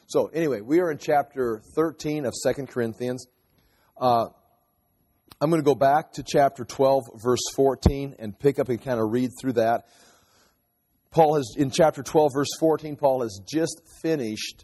So anyway, we are in chapter 13 of 2 Corinthians. I'm going to go back to chapter 12, verse 14, and pick up and kind of read through that. In chapter 12, verse 14, Paul has just finished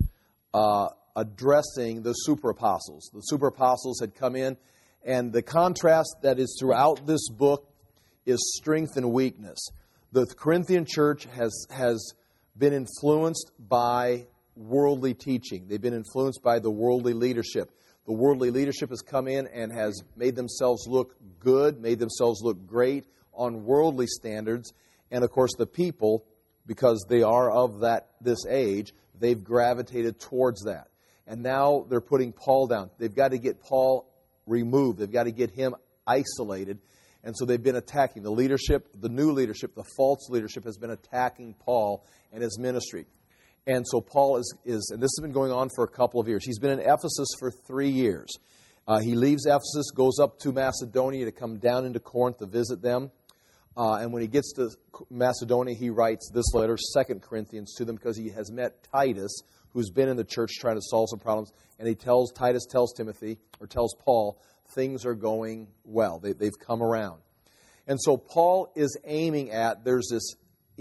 addressing the super apostles. The super apostles had come in, and the contrast that is throughout this book is strength and weakness. The Corinthian church has been influenced by worldly teaching. They've been influenced by the worldly leadership. The worldly leadership has come in and has made themselves look good, made themselves look great on worldly standards. And of course the people, because they are of this age, they've gravitated towards that. And now they're putting Paul down. They've got to get Paul removed. They've got to get him isolated. And so they've been attacking the leadership, the new leadership, the false leadership has been attacking Paul and his ministry. And so Paul is, and this has been going on for a couple of years. He's been in Ephesus for 3 years. He leaves Ephesus, goes up to Macedonia to come down into Corinth to visit them. And when he gets to Macedonia, he writes this letter, 2 Corinthians, to them because he has met Titus, who's been in the church trying to solve some problems. And Titus tells Timothy, or tells Paul, things are going well. They've come around. And so Paul is aiming at, there's this,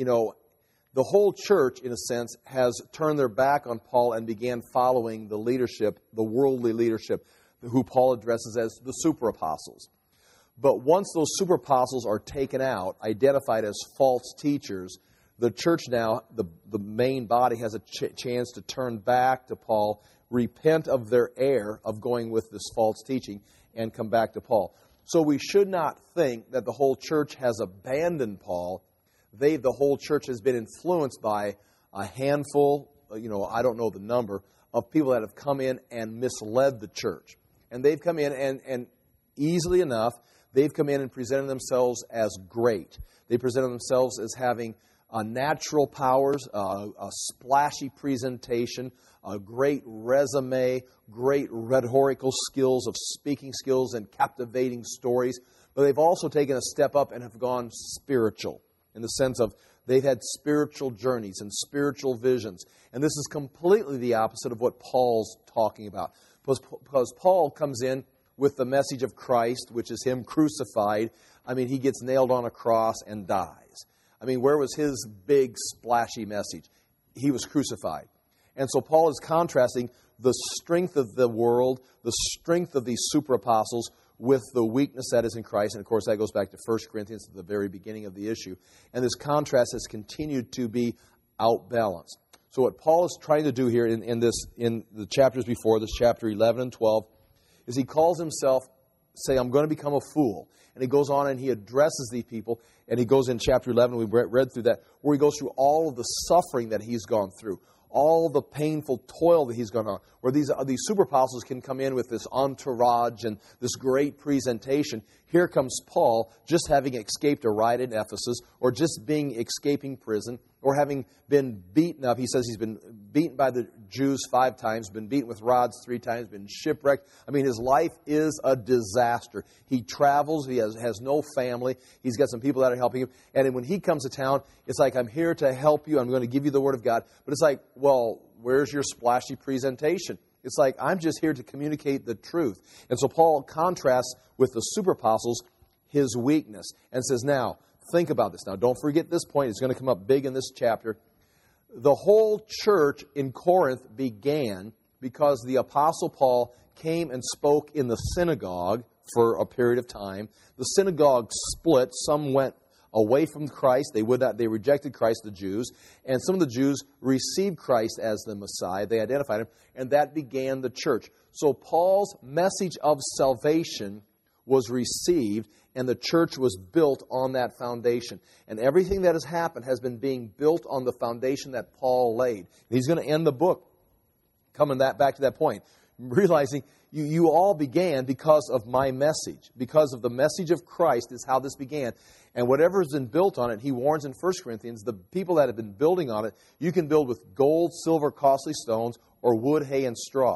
the whole church, in a sense, has turned their back on Paul and began following the leadership, the worldly leadership, who Paul addresses as the super apostles. But once those super apostles are taken out, identified as false teachers, the church now, the main body, has a chance to turn back to Paul, repent of their error of going with this false teaching, and come back to Paul. So we should not think that the whole church has abandoned Paul. The whole church has been influenced by a handful, I don't know the number, of people that have come in and misled the church. And they've come in and easily enough, they've come in and presented themselves as great. They presented themselves as having natural powers, a splashy presentation, a great resume, great rhetorical skills of speaking skills and captivating stories. But they've also taken a step up and have gone spiritual, in the sense of they've had spiritual journeys and spiritual visions. And this is completely the opposite of what Paul's talking about. Because Paul comes in with the message of Christ, which is Him crucified. He gets nailed on a cross and dies. Where was his big, splashy message? He was crucified. And so Paul is contrasting the strength of the world, the strength of these super apostles, with the weakness that is in Christ. And of course, that goes back to 1 Corinthians at the very beginning of the issue. And this contrast has continued to be outbalanced. So what Paul is trying to do here in the chapters before, this chapter 11 and 12, is he calls himself, say, I'm going to become a fool. And he goes on and he addresses these people. And he goes in chapter 11, we read through that, where he goes through all of the suffering that he's gone through, all the painful toil that he's gone on, where these super apostles can come in with this entourage and this great presentation. Here comes Paul, just having escaped a riot in Ephesus, or just escaping prison, or having been beaten up. He says he's been beaten by the Jews 5 times, been beaten with rods 3 times, been shipwrecked. His life is a disaster. He travels, he has no family, he's got some people that are helping him. And when he comes to town, it's like, I'm here to help you, I'm going to give you the Word of God. But it's like, well, where's your splashy presentation? It's like, I'm just here to communicate the truth. And so Paul contrasts with the super apostles his weakness and says, now, think about this. Now, don't forget this point. It's going to come up big in this chapter. The whole church in Corinth began because the Apostle Paul came and spoke in the synagogue for a period of time. The synagogue split. Some went away from Christ. They rejected Christ, the Jews. And some of the Jews received Christ as the Messiah. They identified Him. And that began the church. So Paul's message of salvation was received, and the church was built on that foundation. And everything that has happened has been being built on the foundation that Paul laid. He's going to end the book coming back to that point, realizing you all began because of my message. Because of the message of Christ is how this began. And whatever has been built on it, he warns in 1 Corinthians, the people that have been building on it, you can build with gold, silver, costly stones, or wood, hay, and straw.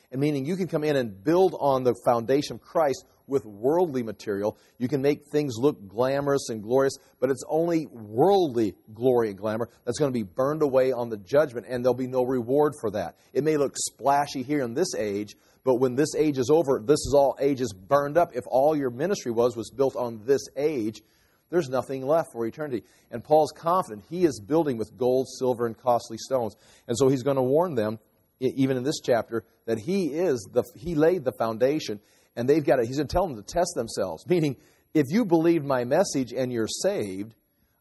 and meaning you can come in and build on the foundation of Christ with worldly material. You can make things look glamorous and glorious, but it's only worldly glory and glamour that's going to be burned away on the judgment, and there'll be no reward for that. It may look splashy here in this age, but when this age is over, this is all ages burned up. If all your ministry was built on this age, there's nothing left for eternity. And Paul's confident he is building with gold, silver, and costly stones. And so he's going to warn them, even in this chapter, that he laid the foundation, and he's going to tell them to test themselves. Meaning, if you believe my message and you're saved,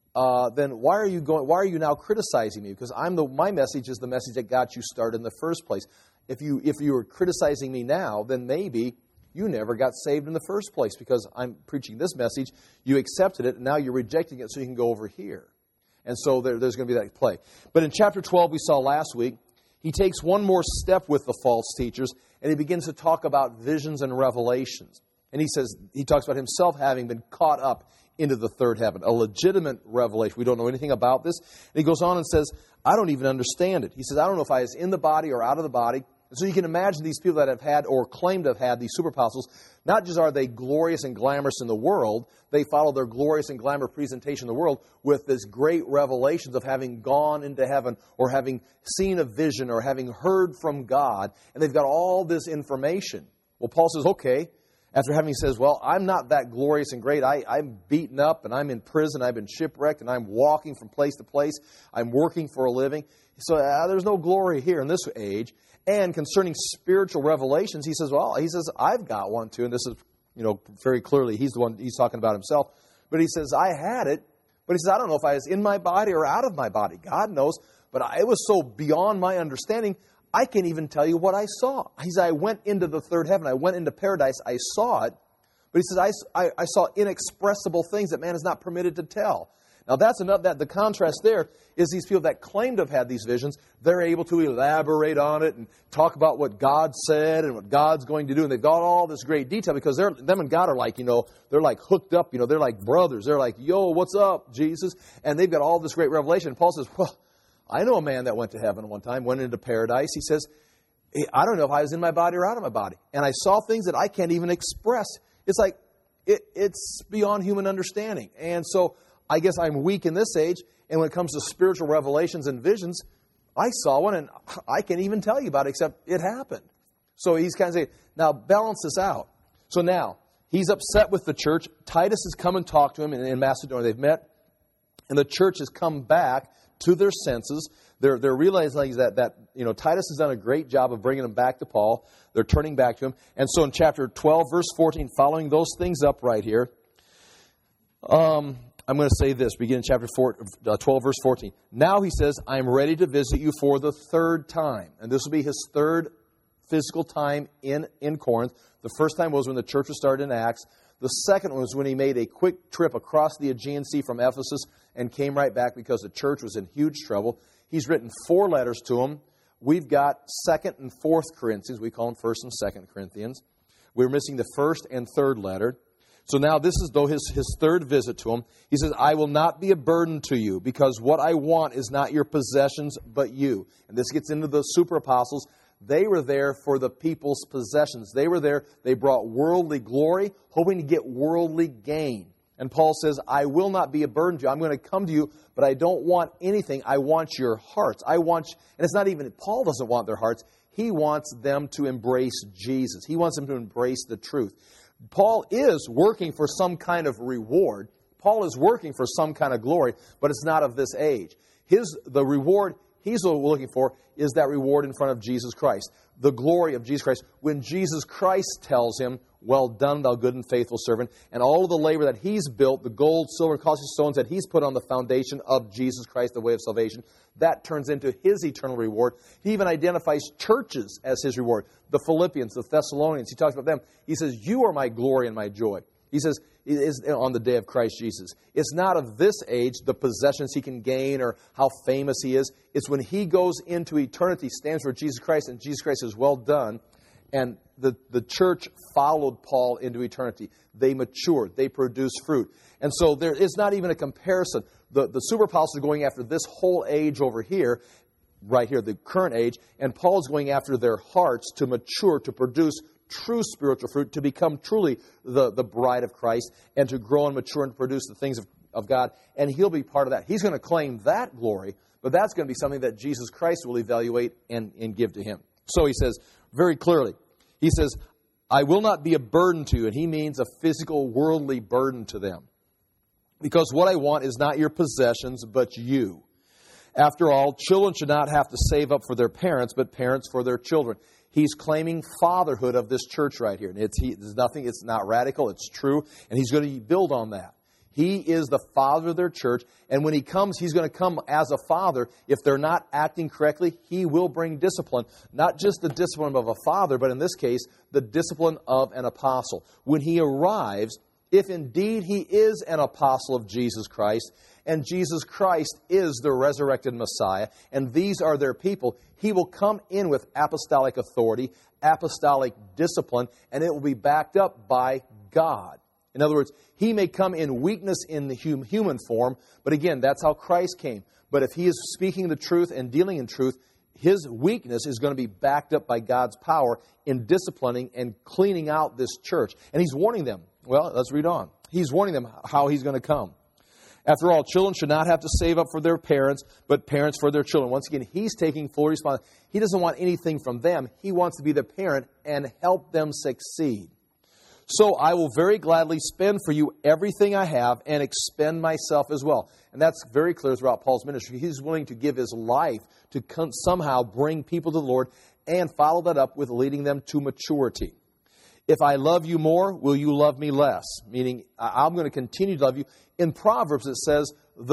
then why are you now criticizing me? Because my message is the message that got you started in the first place. If you were criticizing me now, then maybe you never got saved in the first place, because I'm preaching this message, you accepted it, and now you're rejecting it so you can go over here. And so there's going to be that play. But in chapter 12 we saw last week, he takes one more step with the false teachers, and he begins to talk about visions and revelations. And he talks about himself having been caught up into the third heaven, a legitimate revelation. We don't know anything about this. And he goes on and says, I don't even understand it. He says, I don't know if I was in the body or out of the body. And so you can imagine these people that have had or claim to have had these super apostles, not just are they glorious and glamorous in the world, they follow their glorious and glamorous presentation in the world with this great revelations of having gone into heaven or having seen a vision or having heard from God, and they've got all this information. Well, Paul says, okay, after having says, well, I'm not that glorious and great. I'm beaten up and I'm in prison. I've been shipwrecked and I'm walking from place to place. I'm working for a living. So there's no glory here in this age. And concerning spiritual revelations, he says, I've got one too. And this is, very clearly, he's the one, he's talking about himself. But he says, I had it. But he says, I don't know if I was in my body or out of my body. God knows. But it was so beyond my understanding, I can't even tell you what I saw. He said, I went into the third heaven. I went into paradise. I saw it. But he says, I saw inexpressible things that man is not permitted to tell. Now, that's enough. That the contrast there is these people that claim to have had these visions, they're able to elaborate on it and talk about what God said and what God's going to do. And they've got all this great detail because them and God are like, they're like hooked up. They're like brothers. They're like, yo, what's up, Jesus? And they've got all this great revelation. And Paul says, well, I know a man that went to heaven one time, went into paradise. He says, I don't know if I was in my body or out of my body. And I saw things that I can't even express. It's like, it's beyond human understanding. And so I guess I'm weak in this age. And when it comes to spiritual revelations and visions, I saw one and I can't even tell you about it except it happened. So he's kind of saying, now balance this out. So now he's upset with the church. Titus has come and talked to him in Macedonia. They've met. And the church has come back to their senses. They're realizing that Titus has done a great job of bringing them back to Paul. They're turning back to him. And so in chapter 12, verse 14, following those things up right here, I'm going to say this, beginning chapter 12, verse 14. Now he says, I am ready to visit you for the third time. And this will be his third physical time in Corinth. The first time was when the church was started in Acts. The second one was when he made a quick trip across the Aegean Sea from Ephesus and came right back because the church was in huge trouble. He's written 4 letters to them. We've got 2nd and 4th Corinthians. We call them 1st and 2nd Corinthians. We're missing the 1st and 3rd letter. So now this is, though, his third visit to him. He says, I will not be a burden to you because what I want is not your possessions but you. And this gets into the super apostles. They were there for the people's possessions. They were there. They brought worldly glory, hoping to get worldly gain. And Paul says, I will not be a burden to you. I'm going to come to you, but I don't want anything. I want your hearts. And it's not even, Paul doesn't want their hearts. He wants them to embrace Jesus. He wants them to embrace the truth. Paul is working for some kind of reward. Paul is working for some kind of glory, but it's not of this age. The reward he's looking for is that reward in front of Jesus Christ, the glory of Jesus Christ. When Jesus Christ tells him, well done, thou good and faithful servant, and all of the labor that he's built, the gold, silver, and costly stones that he's put on the foundation of Jesus Christ, the way of salvation, that turns into his eternal reward. He even identifies churches as his reward. The Philippians, the Thessalonians, he talks about them. He says, you are my glory and my joy. He says, it is on the day of Christ Jesus. It's not of this age, the possessions he can gain or how famous he is. It's when he goes into eternity, stands for Jesus Christ, and Jesus Christ is well done. And the church followed Paul into eternity. They matured. They produced fruit. And so there is not even a comparison. The super apostles are going after this whole age over here. right here, the current age, and Paul's going after their hearts to mature, to produce true spiritual fruit, to become truly the bride of Christ, and to grow and mature and produce the things of God, and he'll be part of that. He's going to claim that glory, but that's going to be something that Jesus Christ will evaluate and give to him. So he says very clearly, he says, I will not be a burden to you, and he means a physical, worldly burden to them. Because what I want is not your possessions, but you. After all, children should not have to save up for their parents, but parents for their children. He's claiming fatherhood of this church right here. And it's not radical, it's true, and he's going to build on that. He is the father of their church, and when he comes, he's going to come as a father. If they're not acting correctly, he will bring discipline. Not just the discipline of a father, but in this case, the discipline of an apostle. When he arrives, if indeed he is an apostle of Jesus Christ, and Jesus Christ is the resurrected Messiah, and these are their people, he will come in with apostolic authority, apostolic discipline, and it will be backed up by God. In other words, he may come in weakness in the human form, but again, that's how Christ came. But if he is speaking the truth and dealing in truth, his weakness is going to be backed up by God's power in disciplining and cleaning out this church. And he's warning them. Well, let's read on. He's warning them how he's going to come. After all, children should not have to save up for their parents, but parents for their children. Once again, he's taking full responsibility. He doesn't want anything from them. He wants to be the parent and help them succeed. So I will very gladly spend for you everything I have and expend myself as well. And that's very clear throughout Paul's ministry. He's willing to give his life to somehow bring people to the Lord and follow that up with leading them to maturity. If I love you more, will you love me less? Meaning, I'm going to continue to love you. In Proverbs, it says,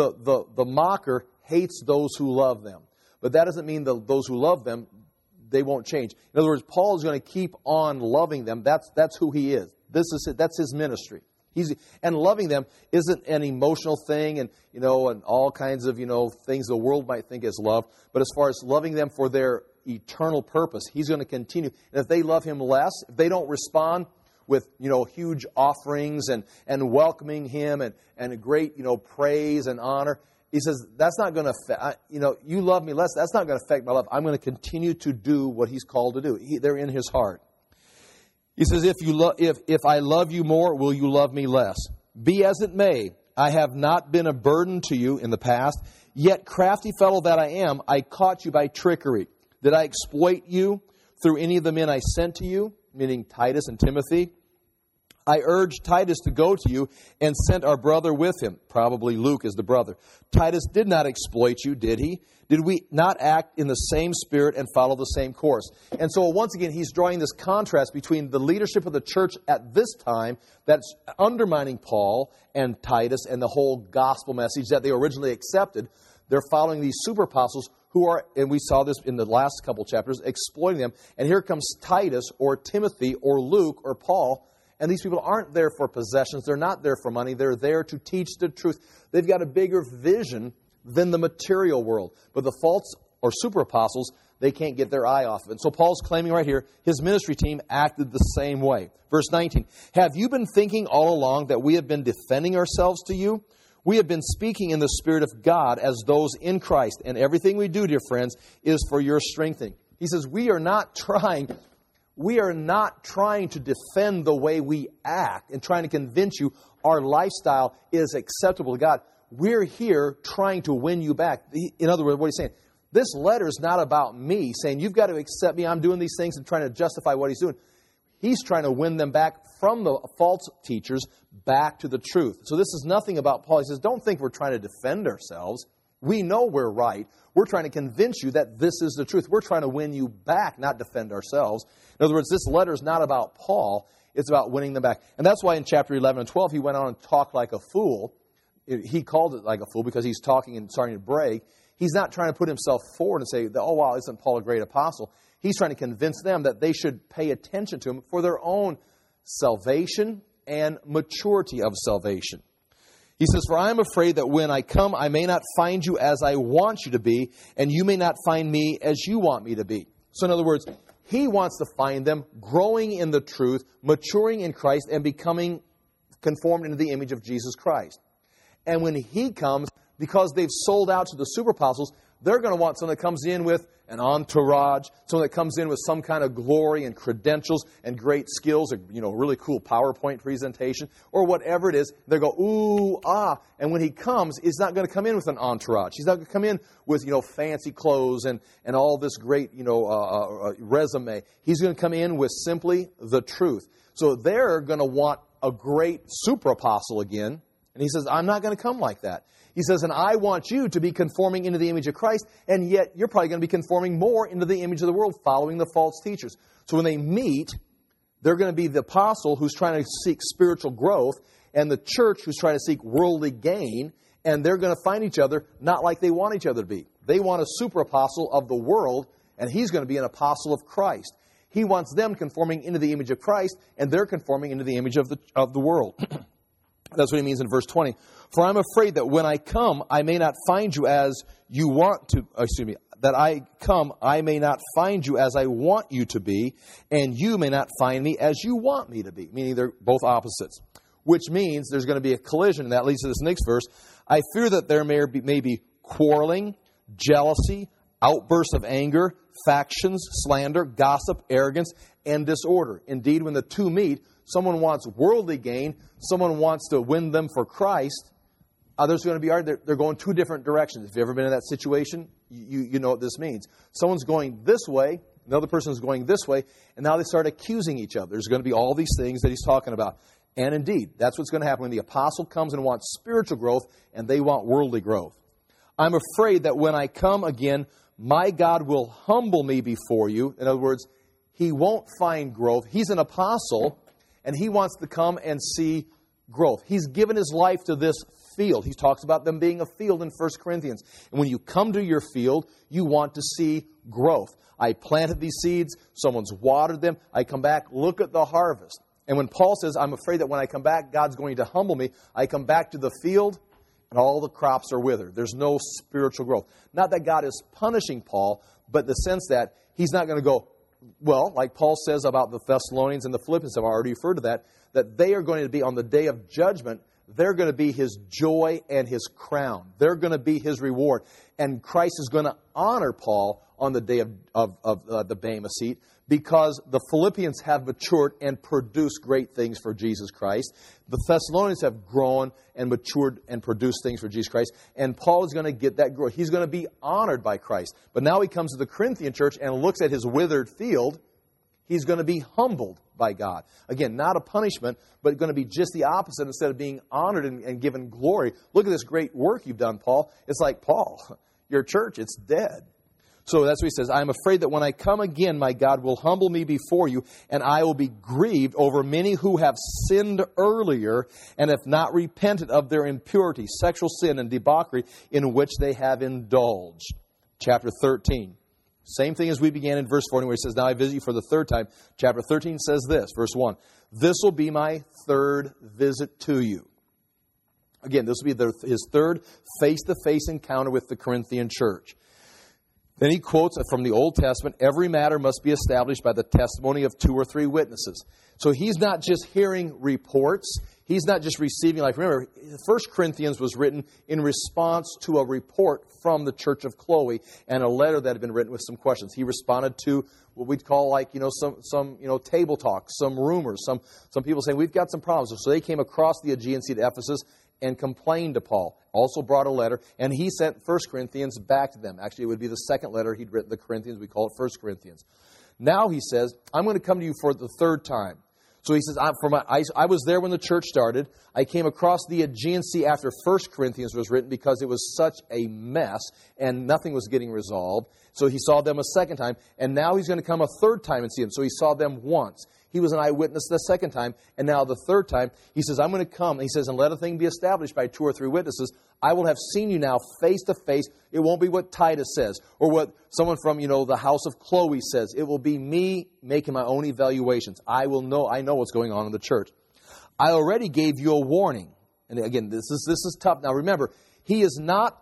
the mocker hates those who love them. But that doesn't mean those who love them, they won't change. In other words, Paul is going to keep on loving them. That's who he is. This is it. That's his ministry. And loving them isn't an emotional thing and all kinds of, things the world might think is love. But as far as loving them for their eternal purpose, he's going to continue. And if they love him less, if they don't respond with, huge offerings and welcoming him and great, praise and honor, he says, that's not going to affect, you love me less, that's not going to affect my love. I'm going to continue to do what he's called to do. They're in his heart. He says, if I love you more, will you love me less? Be as it may, I have not been a burden to you in the past, yet crafty fellow that I am, I caught you by trickery. Did I exploit you through any of the men I sent to you, meaning Titus and Timothy? I urged Titus to go to you and sent our brother with him. Probably Luke is the brother. Titus did not exploit you, did he? Did we not act in the same spirit and follow the same course? And so once again, he's drawing this contrast between the leadership of the church at this time that's undermining Paul and Titus and the whole gospel message that they originally accepted. They're following these super apostles who are, and we saw this in the last couple chapters, exploiting them. And here comes Titus or Timothy or Luke or Paul. And these people aren't there for possessions. They're not there for money. They're there to teach the truth. They've got a bigger vision than the material world. But the false or super apostles, they can't get their eye off of it. So Paul's claiming right here, his ministry team acted the same way. Verse 19, have you been thinking all along that we have been defending ourselves to you? We have been speaking in the Spirit of God as those in Christ. And everything we do, dear friends, is for your strengthening. He says, we are not trying to defend the way we act and trying to convince you our lifestyle is acceptable to God. We're here trying to win you back. In other words, what he's saying, this letter is not about me saying, you've got to accept me, I'm doing these things and trying to justify what he's doing. He's trying to win them back from the false teachers back to the truth. So this is nothing about Paul. He says, don't think we're trying to defend ourselves. We know we're right. We're trying to convince you that this is the truth. We're trying to win you back, not defend ourselves. In other words, this letter is not about Paul. It's about winning them back. And that's why in chapter 11 and 12, he went on and talked like a fool. He called it like a fool because he's talking and starting to brag. He's not trying to put himself forward and say, oh, wow, isn't Paul a great apostle? He's trying to convince them that they should pay attention to him for their own salvation and maturity of salvation. He says, for I am afraid that when I come, I may not find you as I want you to be, and you may not find me as you want me to be. So in other words, he wants to find them growing in the truth, maturing in Christ, and becoming conformed into the image of Jesus Christ. And when he comes, because they've sold out to the super apostles, they're going to want someone that comes in with an entourage, someone that comes in with some kind of glory and credentials and great skills, or, really cool PowerPoint presentation, or whatever it is. They go, ooh, ah. And when he comes, he's not going to come in with an entourage. He's not going to come in with, fancy clothes and all this great, resume. He's going to come in with simply the truth. So they're going to want a great super apostle again. And he says, I'm not going to come like that. He says, and I want you to be conforming into the image of Christ, and yet you're probably going to be conforming more into the image of the world, following the false teachers. So when they meet, they're going to be the apostle who's trying to seek spiritual growth, and the church who's trying to seek worldly gain, and they're going to find each other not like they want each other to be. They want a super apostle of the world, and he's going to be an apostle of Christ. He wants them conforming into the image of Christ, and they're conforming into the image of the world. That's what he means in verse 20. For I'm afraid that when I come, I may not find you as you want to, that I come, I may not find you as I want you to be, and you may not find me as you want me to be. Meaning they're both opposites. Which means there's going to be a collision, and that leads to this next verse. I fear that there may be quarreling, jealousy, outbursts of anger, factions, slander, gossip, arrogance, and disorder. Indeed, when the two meet, someone wants worldly gain, someone wants to win them for Christ. Others are going to be they're going two different directions. If you've ever been in that situation, you know what this means. Someone's going this way, the other person is going this way, and now they start accusing each other. There's going to be all these things that he's talking about. And indeed, that's what's going to happen when the apostle comes and wants spiritual growth, and they want worldly growth. I'm afraid that when I come again, my God will humble me before you. In other words, he won't find growth. He's an apostle, and he wants to come and see growth. He's given his life to this field. He talks about them being a field in 1 Corinthians. And when you come to your field, you want to see growth. I planted these seeds. Someone's watered them. I come back. Look at the harvest. And when Paul says, I'm afraid that when I come back, God's going to humble me, I come back to the field, and all the crops are withered. There's no spiritual growth. Not that God is punishing Paul, but the sense that he's not going to go, well, like Paul says about the Thessalonians and the Philippians, I've already referred to that they are going to be on the day of judgment, they're going to be his joy and his crown. They're going to be his reward. And Christ is going to honor Paul on the day of the Bema seat, because the Philippians have matured and produced great things for Jesus Christ. The Thessalonians have grown and matured and produced things for Jesus Christ. And Paul is going to get that growth. He's going to be honored by Christ. But now he comes to the Corinthian church and looks at his withered field. He's going to be humbled by God. Again, not a punishment, but going to be just the opposite. Instead of being honored and given glory. Look at this great work you've done, Paul. It's like, Paul, your church, it's dead. So that's what he says. I am afraid that when I come again, my God will humble me before you, and I will be grieved over many who have sinned earlier and have not repented of their impurity, sexual sin, and debauchery in which they have indulged. Chapter 13. Same thing as we began in verse 40, where he says, now I visit you for the third time. Chapter 13 says this, verse 1. This will be my third visit to you. Again, this will be his third face-to-face encounter with the Corinthian church. Then he quotes from the Old Testament, every matter must be established by the testimony of 2 or 3 witnesses. So he's not just hearing reports. He's not just receiving, like, remember, 1 Corinthians was written in response to a report from the church of Chloe and a letter that had been written with some questions. He responded to what we'd call some table talk, some rumors, some people saying, we've got some problems. So they came across the Aegean Sea to Ephesus and complained to Paul. Also brought a letter, and he sent 1 Corinthians back to them. Actually, it would be the second letter he'd written to the Corinthians. We call it 1 Corinthians. Now he says, I'm going to come to you for the third time. So he says, I was there when the church started. I came across the Aegean Sea after 1 Corinthians was written because it was such a mess and nothing was getting resolved. So he saw them a second time, and now he's going to come a third time and see them. So he saw them once. He was an eyewitness the second time, and now the third time, he says, I'm going to come. And he says, and let a thing be established by 2 or 3 witnesses. I will have seen you now face to face. It won't be what Titus says or what someone from, the house of Chloe says. It will be me making my own evaluations. I know what's going on in the church. I already gave you a warning. And again, this is tough. Now remember, he is not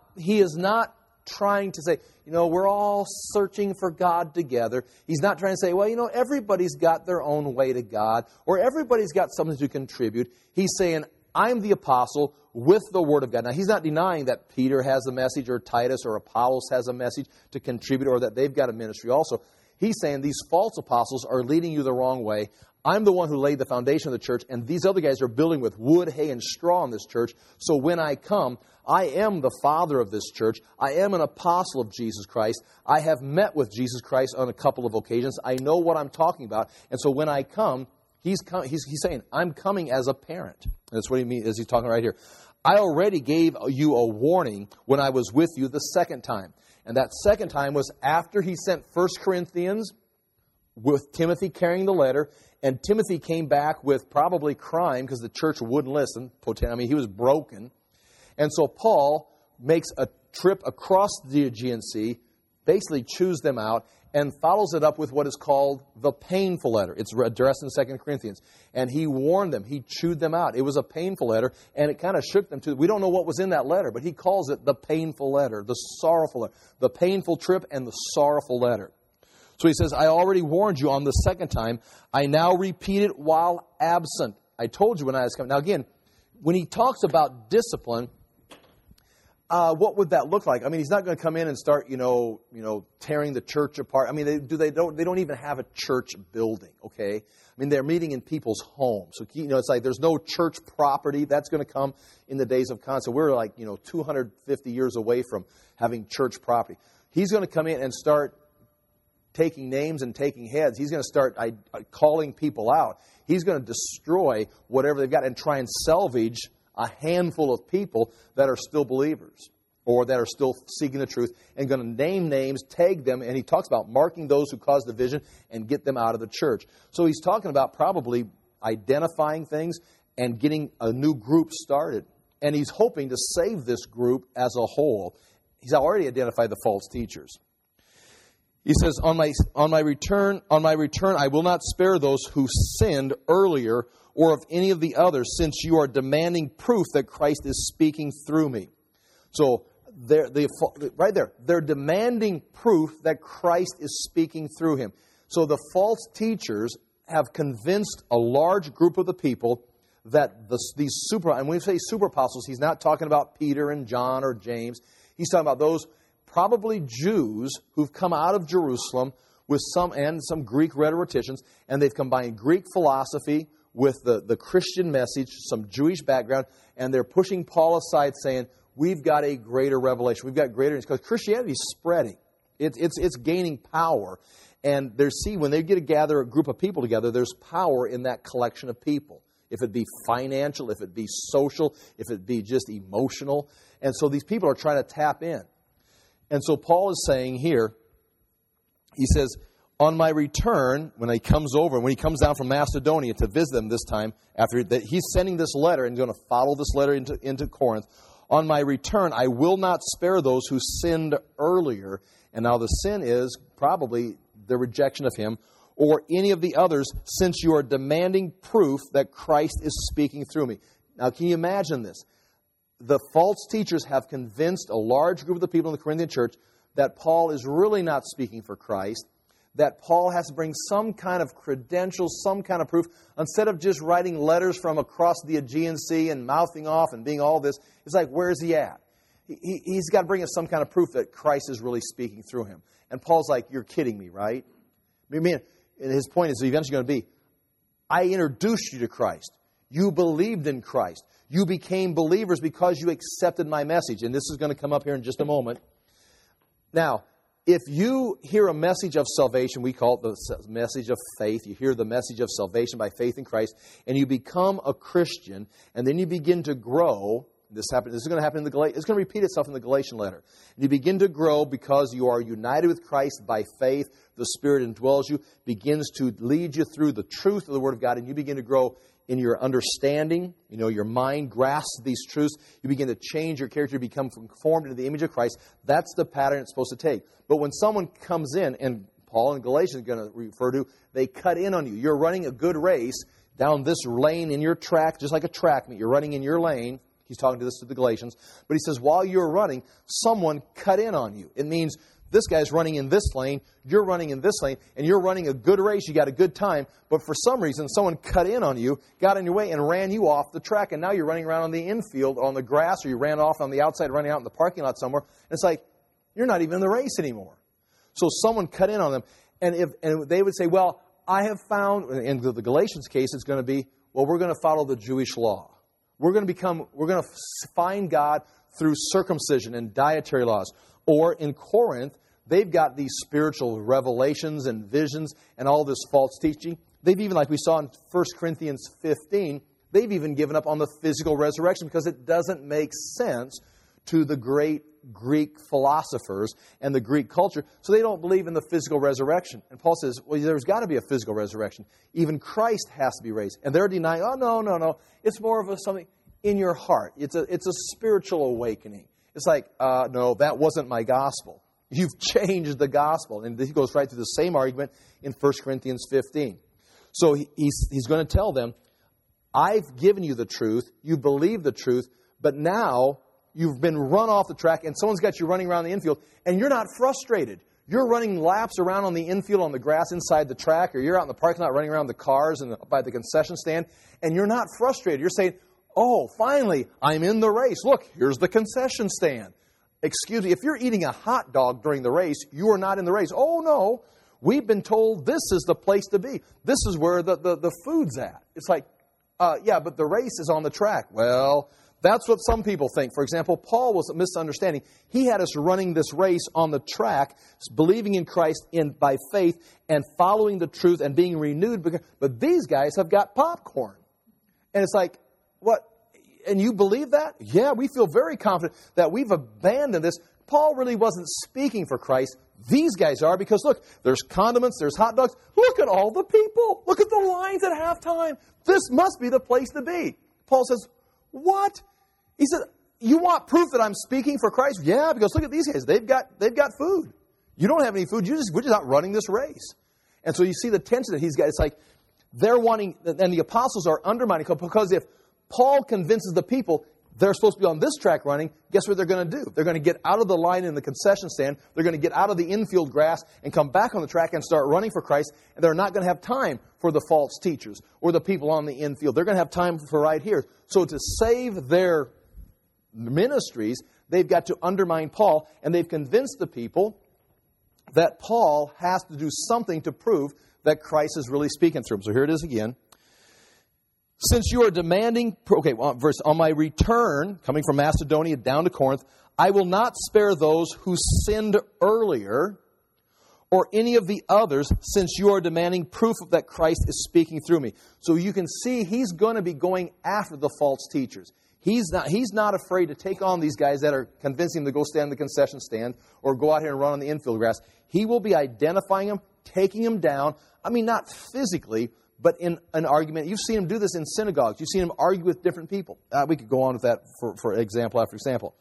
trying to say, we're all searching for God together. He's not trying to say, well, everybody's got their own way to God, or everybody's got something to contribute. He's saying, I'm the apostle with the Word of God. Now, he's not denying that Peter has a message or Titus or Apollos has a message to contribute or that they've got a ministry also. He's saying these false apostles are leading you the wrong way. I'm the one who laid the foundation of the church, and these other guys are building with wood, hay, and straw in this church. So when I come, I am the father of this church. I am an apostle of Jesus Christ. I have met with Jesus Christ on a couple of occasions. I know what I'm talking about. And so when I come, he's saying, I'm coming as a parent. That's what he means as he's talking right here. I already gave you a warning when I was with you the second time. And that second time was after he sent 1 Corinthians with Timothy carrying the letter. And Timothy came back with probably crying because the church wouldn't listen. I mean, he was broken. And so Paul makes a trip across the Aegean Sea, basically chews them out, and follows it up with what is called the painful letter. It's addressed in 2 Corinthians. And he warned them. He chewed them out. It was a painful letter, and it kind of shook them too. We don't know what was in that letter, but he calls it the painful letter, the sorrowful letter, the painful trip and the sorrowful letter. So he says, I already warned you on the second time. I now repeat it while absent. I told you when I was coming. Now again, when he talks about discipline, what would that look like? I mean, he's not going to come in and start, tearing the church apart. I mean, they don't even have a church building, okay? I mean, they're meeting in people's homes. So, it's like there's no church property. That's going to come in the days of Constantine. We're like, 250 years away from having church property. He's going to come in and start taking names and taking heads. He's going to start calling people out. He's going to destroy whatever they've got and try and salvage a handful of people that are still believers or that are still seeking the truth and going to name names, tag them, and he talks about marking those who cause division and get them out of the church. So he's talking about probably identifying things and getting a new group started. And he's hoping to save this group as a whole. He's already identified the false teachers. He says, on my return, I will not spare those who sinned earlier or of any of the others, since you are demanding proof that Christ is speaking through me. So, right there, they're demanding proof that Christ is speaking through him. So the false teachers have convinced a large group of the people that and when we say super apostles, he's not talking about Peter and John or James. He's talking about those probably Jews who've come out of Jerusalem with some Greek rhetoricians, and they've combined Greek philosophy with the Christian message, some Jewish background, and they're pushing Paul aside saying, we've got a greater revelation. We've got greater, because Christianity is spreading. It's gaining power. And when they gather a group of people together, there's power in that collection of people. If it be financial, if it be social, if it be just emotional. And so these people are trying to tap in. And so Paul is saying here, he says, on my return, when he comes down from Macedonia to visit them this time, after that, he's sending this letter and going to follow this letter into Corinth. On my return, I will not spare those who sinned earlier. And now the sin is probably the rejection of him or any of the others, since you are demanding proof that Christ is speaking through me. Now, can you imagine this? The false teachers have convinced a large group of the people in the Corinthian church that Paul is really not speaking for Christ, that Paul has to bring some kind of credentials, some kind of proof. Instead of just writing letters from across the Aegean Sea and mouthing off and being all this, it's like, where's he at? He's got to bring us some kind of proof that Christ is really speaking through him. And Paul's like, you're kidding me, right? I mean, and his point is eventually going to be, I introduced you to Christ. You believed in Christ. You became believers because you accepted my message. And this is going to come up here in just a moment. Now, if you hear a message of salvation, we call it the message of faith. You hear the message of salvation by faith in Christ, and you become a Christian, and then you begin to grow. This is going to happen it's going to repeat itself in the Galatian letter. And you begin to grow because you are united with Christ by faith. The Spirit indwells you, begins to lead you through the truth of the Word of God, and you begin to grow in your understanding. Your mind grasps these truths. You begin to change your character, become conformed into the image of Christ. That's the pattern it's supposed to take. But when someone comes in, and Paul in Galatians is going to refer to, they cut in on you. You're running a good race down this lane in your track, just like a track meet. You're running in your lane. He's talking to the Galatians. But he says, while you're running, someone cut in on you. It means This guy's running in this lane, you're running in this lane, and you're running a good race, you got a good time, but for some reason, someone cut in on you, got in your way, and ran you off the track, and now you're running around on the infield, on the grass, or you ran off on the outside, running out in the parking lot somewhere, and it's like, you're not even in the race anymore. So someone cut in on them, and they would say, well, I have found, in the Galatians case, it's going to be, well, we're going to follow the Jewish law. We're going to find God through circumcision and dietary laws. Or in Corinth, they've got these spiritual revelations and visions and all this false teaching. They've even, like we saw in 1 Corinthians 15, they've even given up on the physical resurrection because it doesn't make sense to the great Greek philosophers and the Greek culture. So they don't believe in the physical resurrection. And Paul says, well, there's got to be a physical resurrection. Even Christ has to be raised. And they're denying, oh, no. It's more of something in your heart. It's a spiritual awakening. It's like, no, that wasn't my gospel. You've changed the gospel. And he goes right through the same argument in 1 Corinthians 15. So he's going to tell them, I've given you the truth, you believe the truth, but now you've been run off the track and someone's got you running around the infield and you're not frustrated. You're running laps around on the infield on the grass inside the track, or you're out in the parking lot running around the cars and by the concession stand, and you're not frustrated. You're saying, oh, finally, I'm in the race. Look, here's the concession stand. Excuse me, if you're eating a hot dog during the race, you are not in the race. Oh, no, we've been told this is the place to be. This is where the food's at. It's like, yeah, but the race is on the track. Well, that's what some people think. For example, Paul was misunderstanding. He had us running this race on the track, believing in Christ by faith and following the truth and being renewed. But these guys have got popcorn. And it's like, what? And you believe that? Yeah, we feel very confident that we've abandoned this. Paul really wasn't speaking for Christ. These guys are, because look, there's condiments, there's hot dogs. Look at all the people. Look at the lines at halftime. This must be the place to be. Paul says, what? He said, you want proof that I'm speaking for Christ? Yeah, because look at these guys. They've got food. You don't have any food. We're just not running this race. And so you see the tension that he's got. It's like they're wanting, and the apostles are undermining, because if Paul convinces the people they're supposed to be on this track running, guess what they're going to do? They're going to get out of the line in the concession stand. They're going to get out of the infield grass and come back on the track and start running for Christ. And they're not going to have time for the false teachers or the people on the infield. They're going to have time for right here. So to save their ministries, they've got to undermine Paul, and they've convinced the people that Paul has to do something to prove that Christ is really speaking through him. So here it is again. Since you are demanding, verse, on my return, coming from Macedonia down to Corinth, I will not spare those who sinned earlier or any of the others, since you are demanding proof that Christ is speaking through me. So you can see he's going to be going after the false teachers. He's not afraid to take on these guys that are convincing him to go stand in the concession stand or go out here and run on the infield grass. He will be identifying them, taking them down. I mean, not physically, but in an argument. You've seen him do this in synagogues. You've seen him argue with different people. We could go on with that for example after example.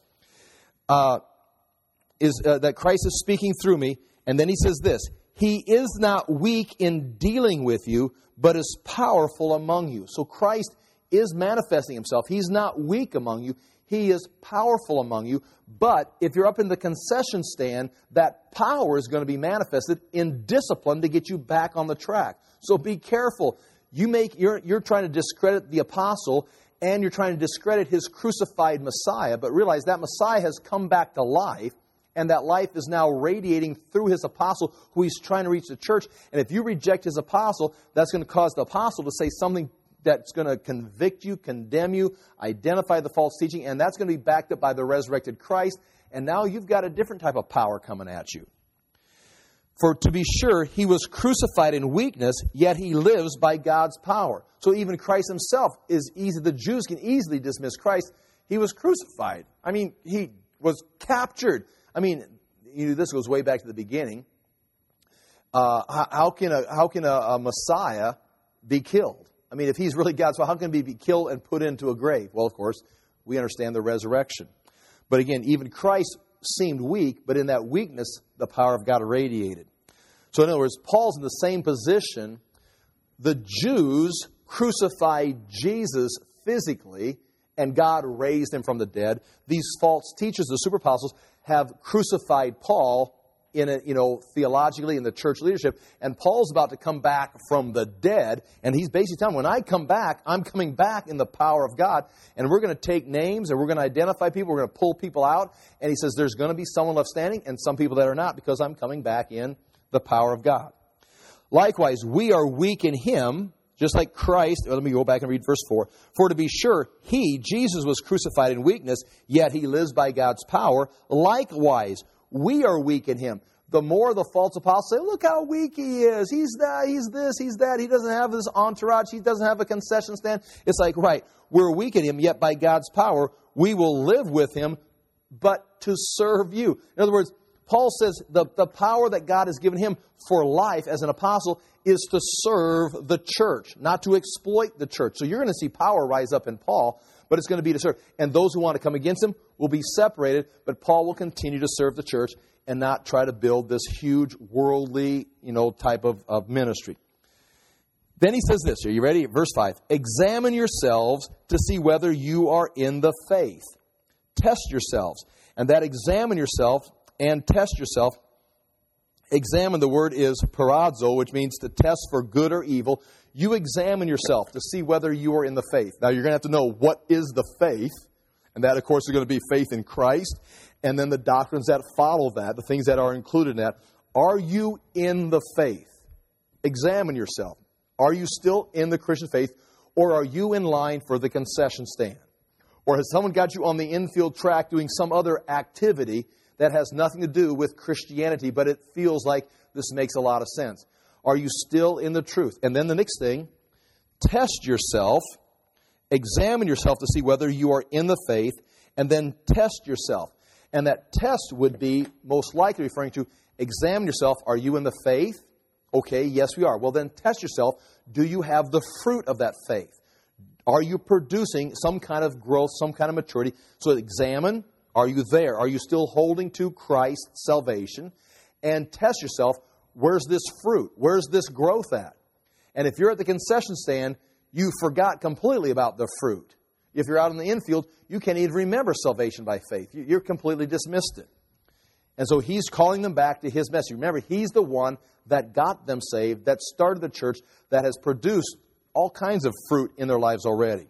That Christ is speaking through me. And then he says this, he is not weak in dealing with you, but is powerful among you. So Christ is manifesting himself. He's not weak among you. He is powerful among you. But if you're up in the concession stand, that power is going to be manifested in discipline to get you back on the track. So be careful. You're trying to discredit the apostle, and you're trying to discredit his crucified Messiah. But realize that Messiah has come back to life, and that life is now radiating through his apostle, who he's trying to reach the church. And if you reject his apostle, that's going to cause the apostle to say something that's going to convict you, condemn you, identify the false teaching, and that's going to be backed up by the resurrected Christ. And now you've got a different type of power coming at you. For to be sure, he was crucified in weakness, yet he lives by God's power. So even Christ himself is easy. The Jews can easily dismiss Christ. He was crucified. I mean, he was captured. I mean, this goes way back to the beginning. How can a Messiah be killed? I mean, if he's really God, so how can he be killed and put into a grave? Well, of course, we understand the resurrection. But again, even Christ seemed weak, but in that weakness, the power of God irradiated. So in other words, Paul's in the same position. The Jews crucified Jesus physically, and God raised him from the dead. These false teachers, the super apostles, have crucified Paul in it, theologically in the church leadership. And Paul's about to come back from the dead. And he's basically telling them, when I come back, I'm coming back in the power of God. And we're going to take names and we're going to identify people. We're going to pull people out. And he says there's going to be someone left standing and some people that are not, because I'm coming back in the power of God. Likewise, we are weak in him, just like Christ. Let me go back and read verse 4. For to be sure, he, Jesus, was crucified in weakness, yet he lives by God's power. Likewise, we are weak in him. The more the false apostles say, look how weak he is. He's that, he's this, he's that. He doesn't have this entourage. He doesn't have a concession stand. It's like, right, we're weak in him, yet by God's power, we will live with him, but to serve you. In other words, Paul says the power that God has given him for life as an apostle is to serve the church, not to exploit the church. So you're going to see power rise up in Paul, but it's going to be to serve. And those who want to come against him will be separated, but Paul will continue to serve the church and not try to build this huge worldly, type of ministry. Then he says this. Are you ready? Verse 5. Examine yourselves to see whether you are in the faith. Test yourselves. And that examine yourself and test yourself. Examine, the word is parazo, which means to test for good or evil. You examine yourself to see whether you are in the faith. Now, you're going to have to know what is the faith. And that, of course, is going to be faith in Christ. And then the doctrines that follow that, the things that are included in that. Are you in the faith? Examine yourself. Are you still in the Christian faith? Or are you in line for the concession stand? Or has someone got you on the infield track doing some other activity that has nothing to do with Christianity, but it feels like this makes a lot of sense? Are you still in the truth? And then the next thing, test yourself, examine yourself to see whether you are in the faith, and then test yourself. And that test would be most likely referring to examine yourself. Are you in the faith? Okay, yes, we are. Well, then test yourself. Do you have the fruit of that faith? Are you producing some kind of growth, some kind of maturity? So examine. Are you there? Are you still holding to Christ's salvation? And test yourself, where's this fruit? Where's this growth at? And if you're at the concession stand, you forgot completely about the fruit. If you're out in the infield, you can't even remember salvation by faith. You're completely dismissed it. And so he's calling them back to his message. Remember, he's the one that got them saved, that started the church, that has produced all kinds of fruit in their lives already.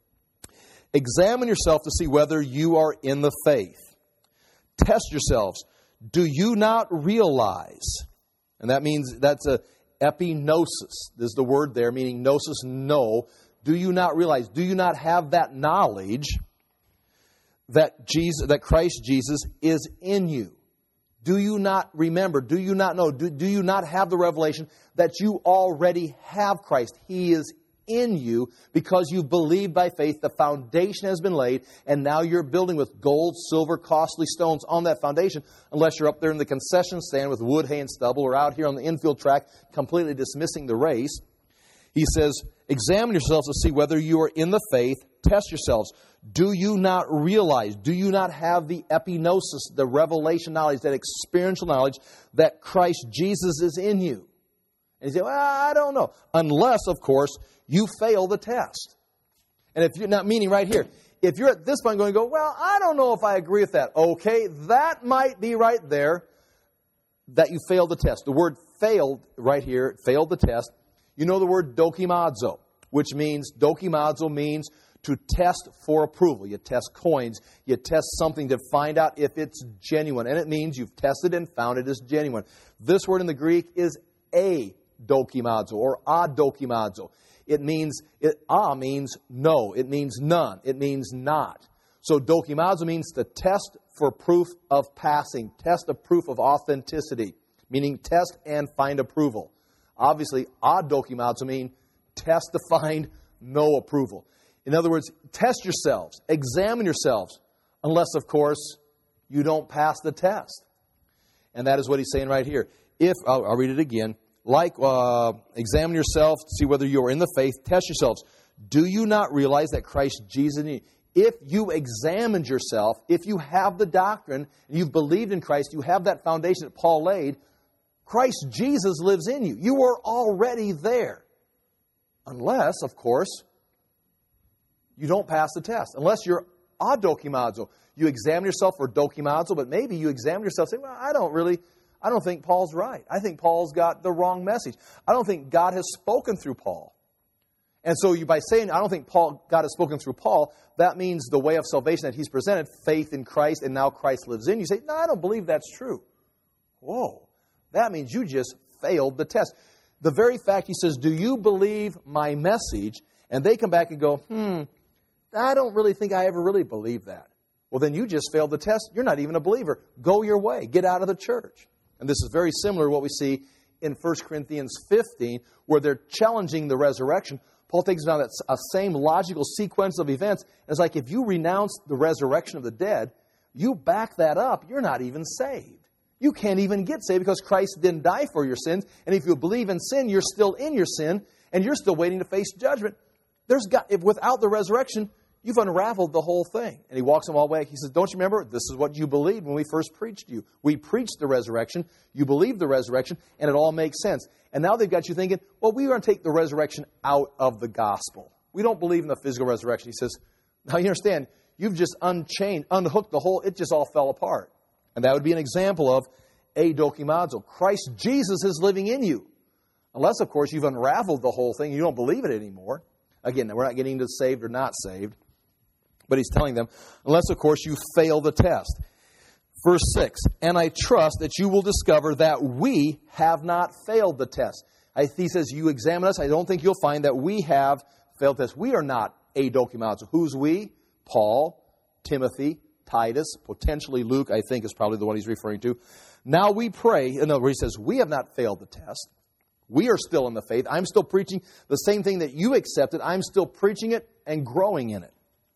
Examine yourself to see whether you are in the faith. Test yourselves. Do you not realize? And that means that's a epinosis. There's the word there, meaning gnosis, know. Do you not realize? Do you not have that knowledge that Christ Jesus is in you? Do you not remember? Do you not know? Do you not have the revelation that you already have Christ? He is in you because you believe by faith. The foundation has been laid, and now you're building with gold, silver, costly stones on that foundation, unless you're up there in the concession stand with wood, hay, and stubble, or out here on the infield track completely dismissing the race. He says, examine yourselves to see whether you are in the faith. Test yourselves. Do you not realize, do you not have the epinosis, the revelation knowledge, that experiential knowledge that Christ Jesus is in you? And you say, well, I don't know. Unless, of course, you fail the test. And if you're not, meaning right here, if you're at this point going to go, well, I don't know if I agree with that. Okay, that might be right there that you failed the test. The word failed right here, failed the test. You know the word dokimazo, which means, dokimazo means to test for approval. You test coins. You test something to find out if it's genuine. And it means you've tested and found it is genuine. This word in the Greek is a dokimazo or a dokimazo. It means, means no. It means none. It means not. So dokimazo means to test for proof of passing. Test a proof of authenticity. Meaning test and find approval. Obviously, a dokimazo means test to find no approval. In other words, test yourselves. Examine yourselves. Unless, of course, you don't pass the test. And that is what he's saying right here. I'll read it again. Examine yourself to see whether you are in the faith. Test yourselves. Do you not realize that Christ Jesus in you? If you examined yourself, if you have the doctrine, and you've believed in Christ, you have that foundation that Paul laid, Christ Jesus lives in you. You are already there. Unless, of course, you don't pass the test. Unless you're a dokimazo. You examine yourself for dokimazo, but maybe you examine yourself and say, well, I don't think Paul's right. I think Paul's got the wrong message. I don't think God has spoken through Paul. And so by saying, I don't think God has spoken through Paul, that means the way of salvation that he's presented, faith in Christ, and now Christ lives in you. You say, no, I don't believe that's true. Whoa, that means you just failed the test. The very fact he says, do you believe my message? And they come back and go, I don't really think I ever really believed that. Well, then you just failed the test. You're not even a believer. Go your way. Get out of the church. And this is very similar to what we see in 1 Corinthians 15, where they're challenging the resurrection. Paul takes it down that same logical sequence of events. And it's like if you renounce the resurrection of the dead, you back that up, you're not even saved. You can't even get saved because Christ didn't die for your sins. And if you believe in sin, you're still in your sin, and you're still waiting to face judgment. Without the resurrection, you've unraveled the whole thing. And he walks them all the way. He says, don't you remember? This is what you believed when we first preached to you. We preached the resurrection. You believed the resurrection, and it all makes sense. And now they've got you thinking, well, we're going to take the resurrection out of the gospel. We don't believe in the physical resurrection. He says, now you understand, you've just unhooked the whole, it just all fell apart. And that would be an example of edokimazo. Christ Jesus is living in you. Unless, of course, you've unraveled the whole thing. You don't believe it anymore. Again, we're not getting into saved or not saved. But he's telling them, unless, of course, you fail the test. Verse 6, and I trust that you will discover that we have not failed the test. He says, you examine us. I don't think you'll find that we have failed the test. We are not edokimazo. Who's we? Paul, Timothy, Titus, potentially Luke, I think is probably the one he's referring to. Now we pray, in other words, he says, we have not failed the test. We are still in the faith. I'm still preaching the same thing that you accepted. I'm still preaching it and growing in it.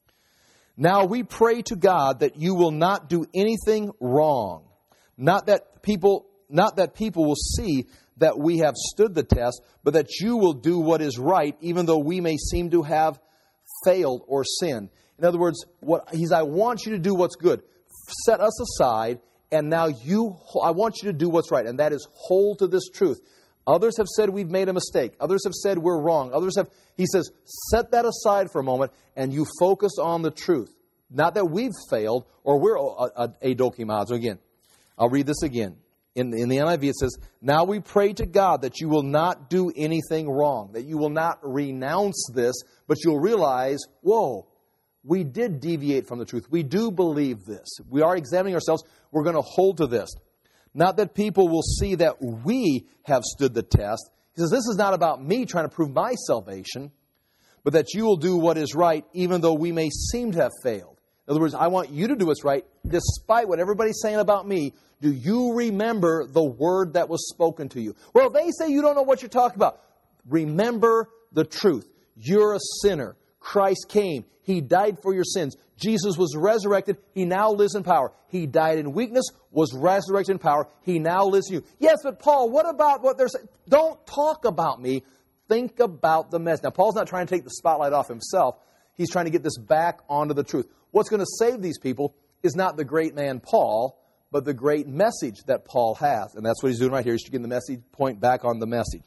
Now we pray to God that you will not do anything wrong. Not that people will see that we have stood the test, but that you will do what is right, even though we may seem to have failed or sinned. In other words, I want you to do what's good. Set us aside, and now I want you to do what's right, and that is hold to this truth. Others have said we've made a mistake. Others have said we're wrong. He says, set that aside for a moment, and you focus on the truth. Not that we've failed, or we're edokimazo. Again, I'll read this again. In the NIV it says, now we pray to God that you will not do anything wrong, that you will not renounce this, but you'll realize, whoa, we did deviate from the truth. We do believe this. We are examining ourselves. We're going to hold to this. Not that people will see that we have stood the test. He says, this is not about me trying to prove my salvation, but that you will do what is right, even though we may seem to have failed. In other words, I want you to do what's right, despite what everybody's saying about me. Do you remember the word that was spoken to you? Well, they say you don't know what you're talking about. Remember the truth. You're a sinner. Christ came. He died for your sins. Jesus was resurrected. He now lives in power. He died in weakness, was resurrected in power. He now lives in you. Yes, but Paul, what about what they're saying? Don't talk about me. Think about the mess. Now, Paul's not trying to take the spotlight off himself. He's trying to get this back onto the truth. What's going to save these people is not the great man Paul, but the great message that Paul has. And that's what he's doing right here. He's getting the message point back on the message.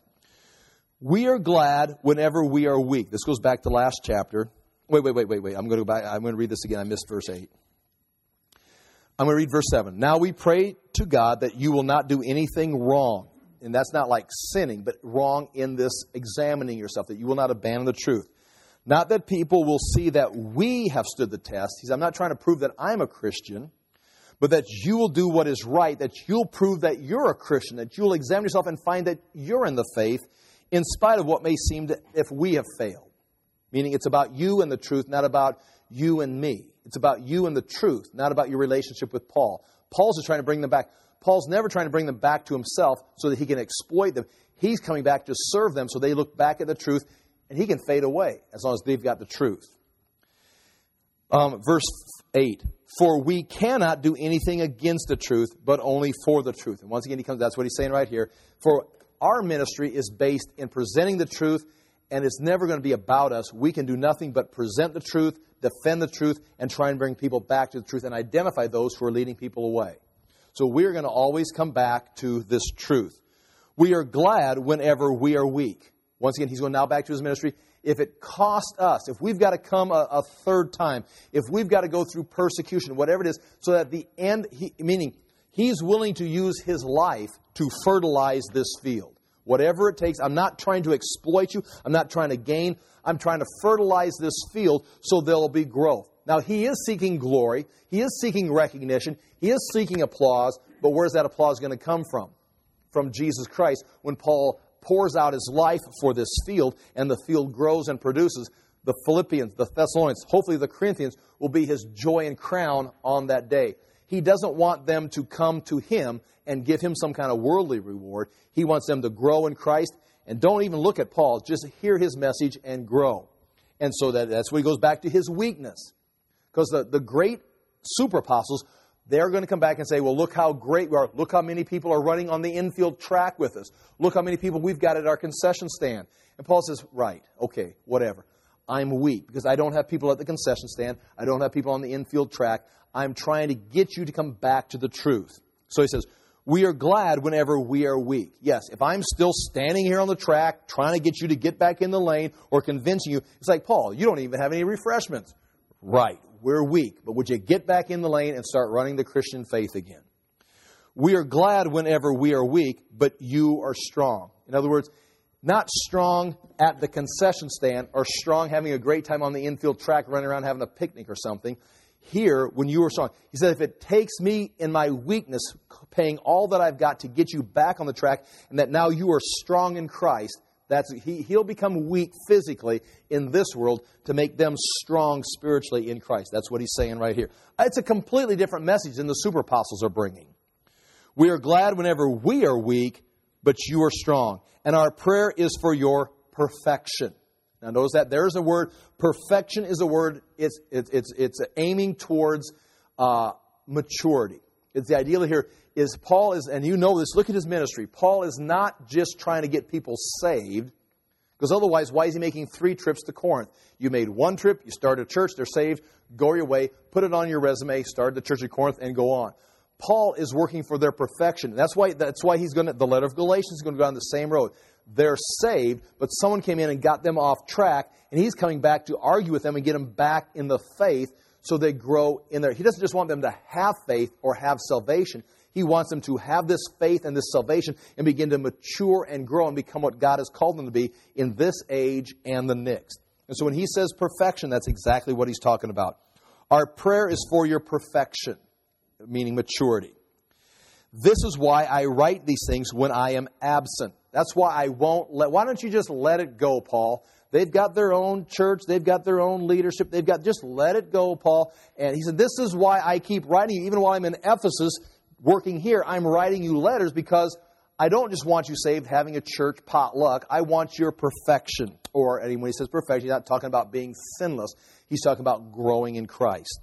We are glad whenever we are weak. This goes back to last chapter. Wait. I'm going to go back. I'm going to read this again. I missed verse 8. I'm going to read verse 7. Now we pray to God that you will not do anything wrong. And that's not like sinning, but wrong in this examining yourself, that you will not abandon the truth. Not that people will see that we have stood the test. He says, I'm not trying to prove that I'm a Christian, but that you will do what is right, that you'll prove that you're a Christian, that you'll examine yourself and find that you're in the faith, in spite of what may seem to, if we have failed. Meaning it's about you and the truth, not about you and me. It's about you and the truth, not about your relationship with Paul. Paul's just trying to bring them back. Paul's never trying to bring them back to himself so that he can exploit them. He's coming back to serve them so they look back at the truth, and he can fade away as long as they've got the truth. Verse 8, for we cannot do anything against the truth, but only for the truth. And once again, that's what he's saying right here. For our ministry is based in presenting the truth, and it's never going to be about us. We can do nothing but present the truth, defend the truth, and try and bring people back to the truth and identify those who are leading people away. So we're going to always come back to this truth. We are glad whenever we are weak. Once again, he's going now back to his ministry. If it costs us, if we've got to come a third time, if we've got to go through persecution, whatever it is, so that at the end, meaning He's willing to use his life to fertilize this field. Whatever it takes. I'm not trying to exploit you. I'm not trying to gain. I'm trying to fertilize this field so there'll be growth. Now, he is seeking glory. He is seeking recognition. He is seeking applause. But where's that applause going to come from? From Jesus Christ. When Paul pours out his life for this field and the field grows and produces, the Philippians, the Thessalonians, hopefully the Corinthians will be his joy and crown on that day. He doesn't want them to come to him and give him some kind of worldly reward. He wants them to grow in Christ. And don't even look at Paul. Just hear his message and grow. And so that's where he goes back to his weakness. Because the great super apostles, they're going to come back and say, well, look how great we are. Look how many people are running on the infield track with us. Look how many people we've got at our concession stand. And Paul says, right, okay, whatever. I'm weak because I don't have people at the concession stand. I don't have people on the infield track. I'm trying to get you to come back to the truth. So he says, we are glad whenever we are weak. Yes, if I'm still standing here on the track trying to get you to get back in the lane or convincing you, it's like, Paul, you don't even have any refreshments. Right, we're weak, but would you get back in the lane and start running the Christian faith again? We are glad whenever we are weak, but you are strong. In other words, not strong at the concession stand or strong having a great time on the infield track running around having a picnic or something. Here, when you are strong, he said, if it takes me in my weakness, paying all that I've got to get you back on the track, and that now you are strong in Christ, he'll become weak physically in this world to make them strong spiritually in Christ. That's what he's saying right here. It's a completely different message than the super apostles are bringing. We are glad whenever we are weak, but you are strong. And our prayer is for your perfection. Now notice that there's a word. Perfection is a word. It's aiming towards maturity. It's the idea here is Paul is, and you know this, look at his ministry. Paul is not just trying to get people saved, because otherwise, why is he making 3 trips to Corinth? You made 1 trip, you started a church, they're saved, go your way, put it on your resume, start the church at Corinth, and go on. Paul is working for their perfection. That's why he's going to, the letter of Galatians is going to go down the same road. They're saved, but someone came in and got them off track, and he's coming back to argue with them and get them back in the faith so they grow in there. He doesn't just want them to have faith or have salvation. He wants them to have this faith and this salvation and begin to mature and grow and become what God has called them to be in this age and the next. And so when he says perfection, that's exactly what he's talking about. Our prayer is for your perfection, meaning maturity. This is why I write these things when I am absent. That's why I won't why don't you just let it go, Paul? They've got their own church. They've got their own leadership. Just let it go, Paul. And he said, this is why I keep writing you. Even while I'm in Ephesus working here, I'm writing you letters because I don't just want you saved having a church potluck. I want your perfection. And when he says perfection, he's not talking about being sinless. He's talking about growing in Christ.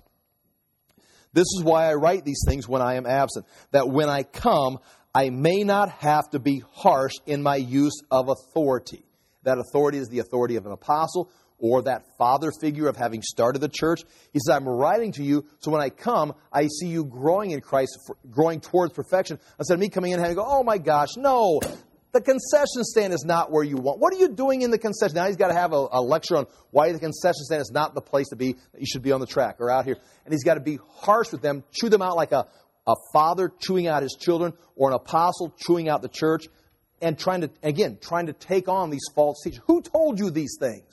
This is why I write these things when I am absent, that when I come, I may not have to be harsh in my use of authority. That authority is the authority of an apostle or that father figure of having started the church. He says, I'm writing to you, so when I come, I see you growing in Christ, growing towards perfection, instead of me coming in and go, oh my gosh, no, the concession stand is not where you want. What are you doing in the concession? Now he's got to have a lecture on why the concession stand is not the place to be, that you should be on the track or out here. And he's got to be harsh with them, chew them out like a father chewing out his children or an apostle chewing out the church and trying to take on these false teachers. Who told you these things?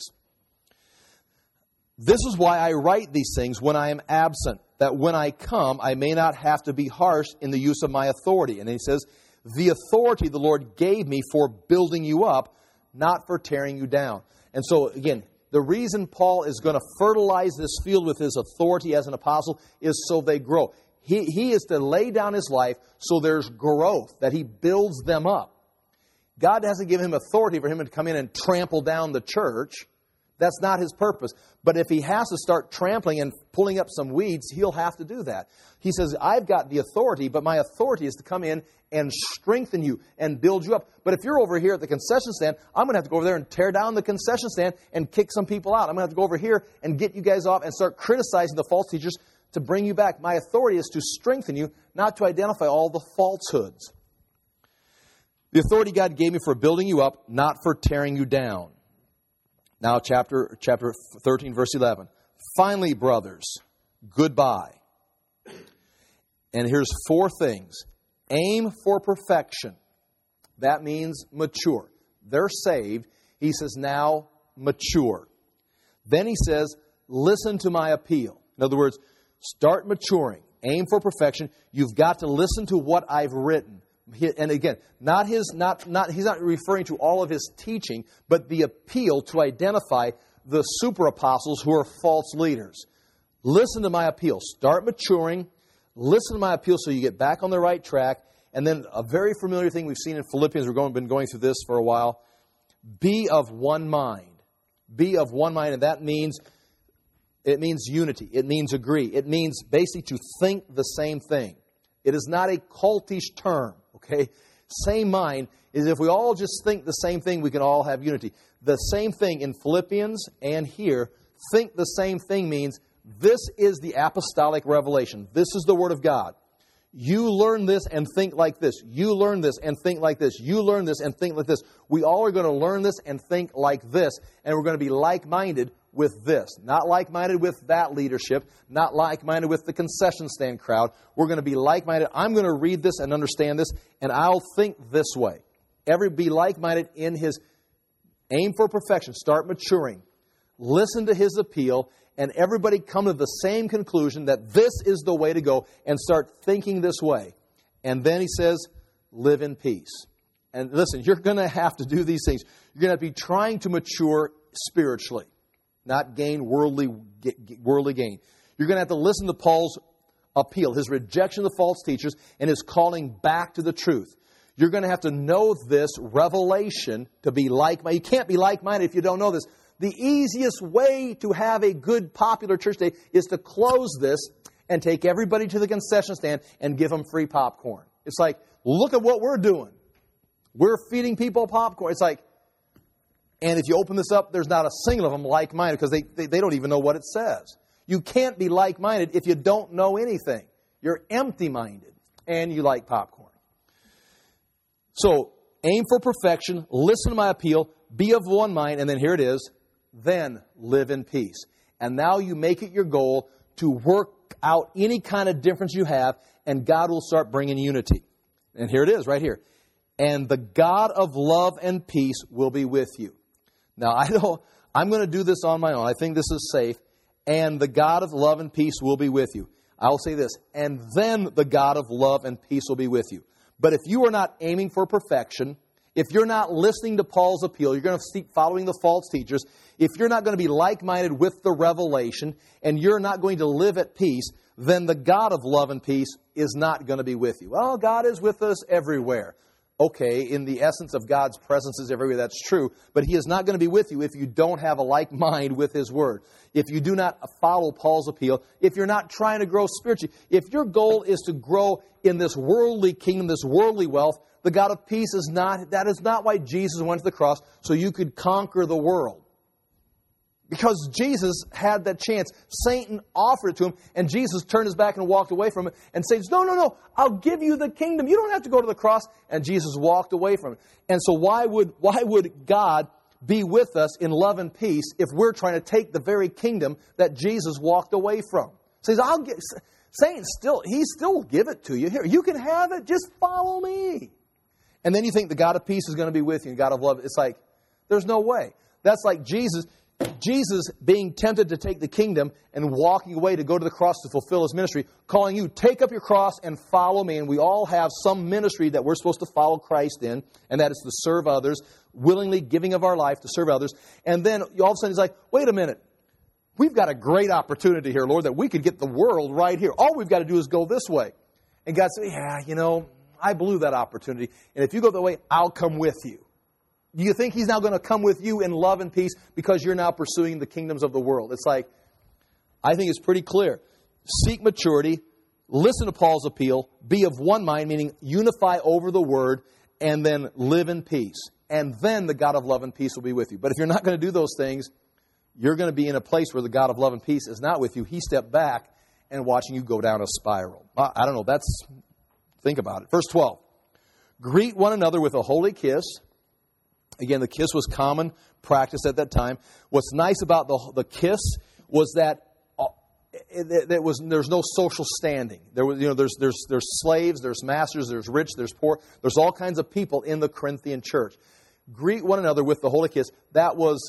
This is why I write these things when I am absent, that when I come, I may not have to be harsh in the use of my authority. And then he says, the authority the Lord gave me for building you up, not for tearing you down. And so, again, the reason Paul is going to fertilize this field with his authority as an apostle is so they grow. He is to lay down his life so there's growth, that he builds them up. God hasn't given him authority for him to come in and trample down the church. That's not his purpose. But if he has to start trampling and pulling up some weeds, he'll have to do that. He says, I've got the authority, but my authority is to come in and strengthen you and build you up. But if you're over here at the concession stand, I'm going to have to go over there and tear down the concession stand and kick some people out. I'm going to have to go over here and get you guys off and start criticizing the false teachers to bring you back. My authority is to strengthen you, not to identify all the falsehoods. The authority God gave me for building you up, not for tearing you down. Now, chapter 13, verse 11. Finally, brothers, goodbye. And here's 4 things. Aim for perfection. That means mature. They're saved. He says, now mature. Then he says, listen to my appeal. In other words, start maturing. Aim for perfection. You've got to listen to what I've written. And again, he's not referring to all of his teaching, but the appeal to identify the super apostles who are false leaders. Listen to my appeal. Start maturing. Listen to my appeal so you get back on the right track. And then a very familiar thing we've seen in Philippians, we've been going through this for a while. Be of one mind. Be of one mind, and that means, it means unity. It means agree. It means basically to think the same thing. It is not a cultish term, okay? Same mind is if we all just think the same thing, we can all have unity. The same thing in Philippians and here, think the same thing means this is the apostolic revelation. This is the Word of God. You learn this and think like this. You learn this and think like this. You learn this and think like this. We all are going to learn this and think like this. And we're going to be like-minded with this. Not like-minded with that leadership. Not like-minded with the concession stand crowd. We're going to be like-minded. I'm going to read this and understand this, and I'll think this way. Be like-minded in his aim for perfection. Start maturing. Listen to his appeal, and everybody come to the same conclusion that this is the way to go, and start thinking this way. And then he says, live in peace. And listen, you're going to have to do these things. You're going to be trying to mature spiritually, not gain worldly gain. You're going to have to listen to Paul's appeal, his rejection of the false teachers, and his calling back to the truth. You're going to have to know this revelation to be like-minded. You can't be like-minded if you don't know this. The easiest way to have a good popular church day is to close this and take everybody to the concession stand and give them free popcorn. It's like, look at what we're doing. We're feeding people popcorn. It's like, and if you open this up, there's not a single of them like-minded because they don't even know what it says. You can't be like-minded if you don't know anything. You're empty-minded and you like popcorn. So, aim for perfection, listen to my appeal, be of one mind, and then here it is, then live in peace. And now you make it your goal to work out any kind of difference you have, and God will start bringing unity. And here it is, right here. And the God of love and peace will be with you. Now, I'm going to do this on my own. I think this is safe. And the God of love and peace will be with you. I will say this, and then the God of love and peace will be with you. But if you are not aiming for perfection, if you're not listening to Paul's appeal, you're going to keep following the false teachers. If you're not going to be like-minded with the revelation, and you're not going to live at peace, then the God of love and peace is not going to be with you. Well, God is with us everywhere. Okay, in the essence of God's presence is everywhere, that's true. But He is not going to be with you if you don't have a like mind with His Word. If you do not follow Paul's appeal, if you're not trying to grow spiritually, if your goal is to grow in this worldly kingdom, this worldly wealth, the God of peace is not why Jesus went to the cross, so you could conquer the world. Because Jesus had that chance. Satan offered it to him, and Jesus turned his back and walked away from it and said, no, I'll give you the kingdom. You don't have to go to the cross. And Jesus walked away from it. And so why would God be with us in love and peace if we're trying to take the very kingdom that Jesus walked away from? So Satan still will give it to you. Here, you can have it. Just follow me. And then you think the God of peace is going to be with you, and God of love. It's like, there's no way. That's like Jesus being tempted to take the kingdom and walking away to go to the cross to fulfill His ministry, calling you, take up your cross and follow me. And we all have some ministry that we're supposed to follow Christ in, and that is to serve others, willingly giving of our life to serve others. And then all of a sudden He's like, wait a minute, we've got a great opportunity here, Lord, that we could get the world right here. All we've got to do is go this way. And God said, I blew that opportunity. And if you go that way, I'll come with you. Do you think He's now going to come with you in love and peace because you're now pursuing the kingdoms of the world? It's like, I think it's pretty clear. Seek maturity, listen to Paul's appeal, be of one mind, meaning unify over the Word, and then live in peace. And then the God of love and peace will be with you. But if you're not going to do those things, you're going to be in a place where the God of love and peace is not with you. He stepped back and watching you go down a spiral. I don't know. Think about it. Verse 12. Greet one another with a holy kiss. Again, the kiss was common practice at that time. What's nice about the kiss was that there's no social standing. There's slaves, there's masters, there's rich, there's poor. There's all kinds of people in the Corinthian church. Greet one another with the holy kiss. That was,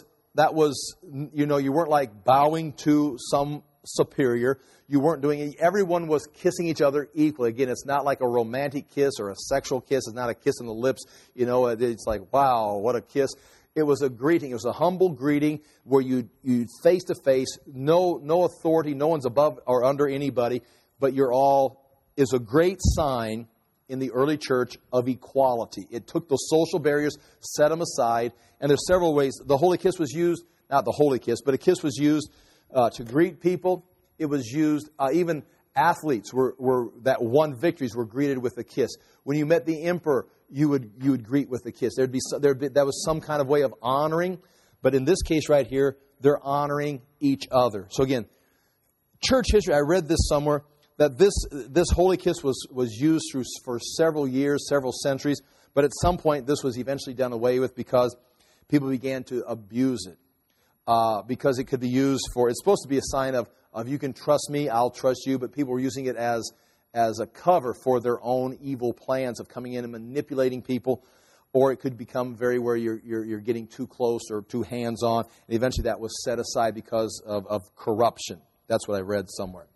you weren't like bowing to some superior. You weren't doing it. Everyone was kissing each other equally. Again, it's not like a romantic kiss or a sexual kiss. It's not a kiss on the lips. It's like, wow, what a kiss. It was a greeting. It was a humble greeting where you face to face, no authority, no one's above or under anybody, but you're all is a great sign in the early church of equality. It took those social barriers, set them aside, and there's several ways. The holy kiss was used, not the holy kiss, but a kiss was used to greet people. It was used, even athletes were that won victories were greeted with a kiss. When you met the emperor, you would greet with a kiss. That was some kind of way of honoring, but in this case right here, they're honoring each other. So again, church history, I read this somewhere, that this holy kiss was used for several years, several centuries, but at some point this was eventually done away with because people began to abuse it. Because it could be used it's supposed to be a sign of you can trust me, I'll trust you, but people were using it as a cover for their own evil plans of coming in and manipulating people, or it could become where you're getting too close or too hands-on, and eventually that was set aside because of corruption. That's what I read somewhere.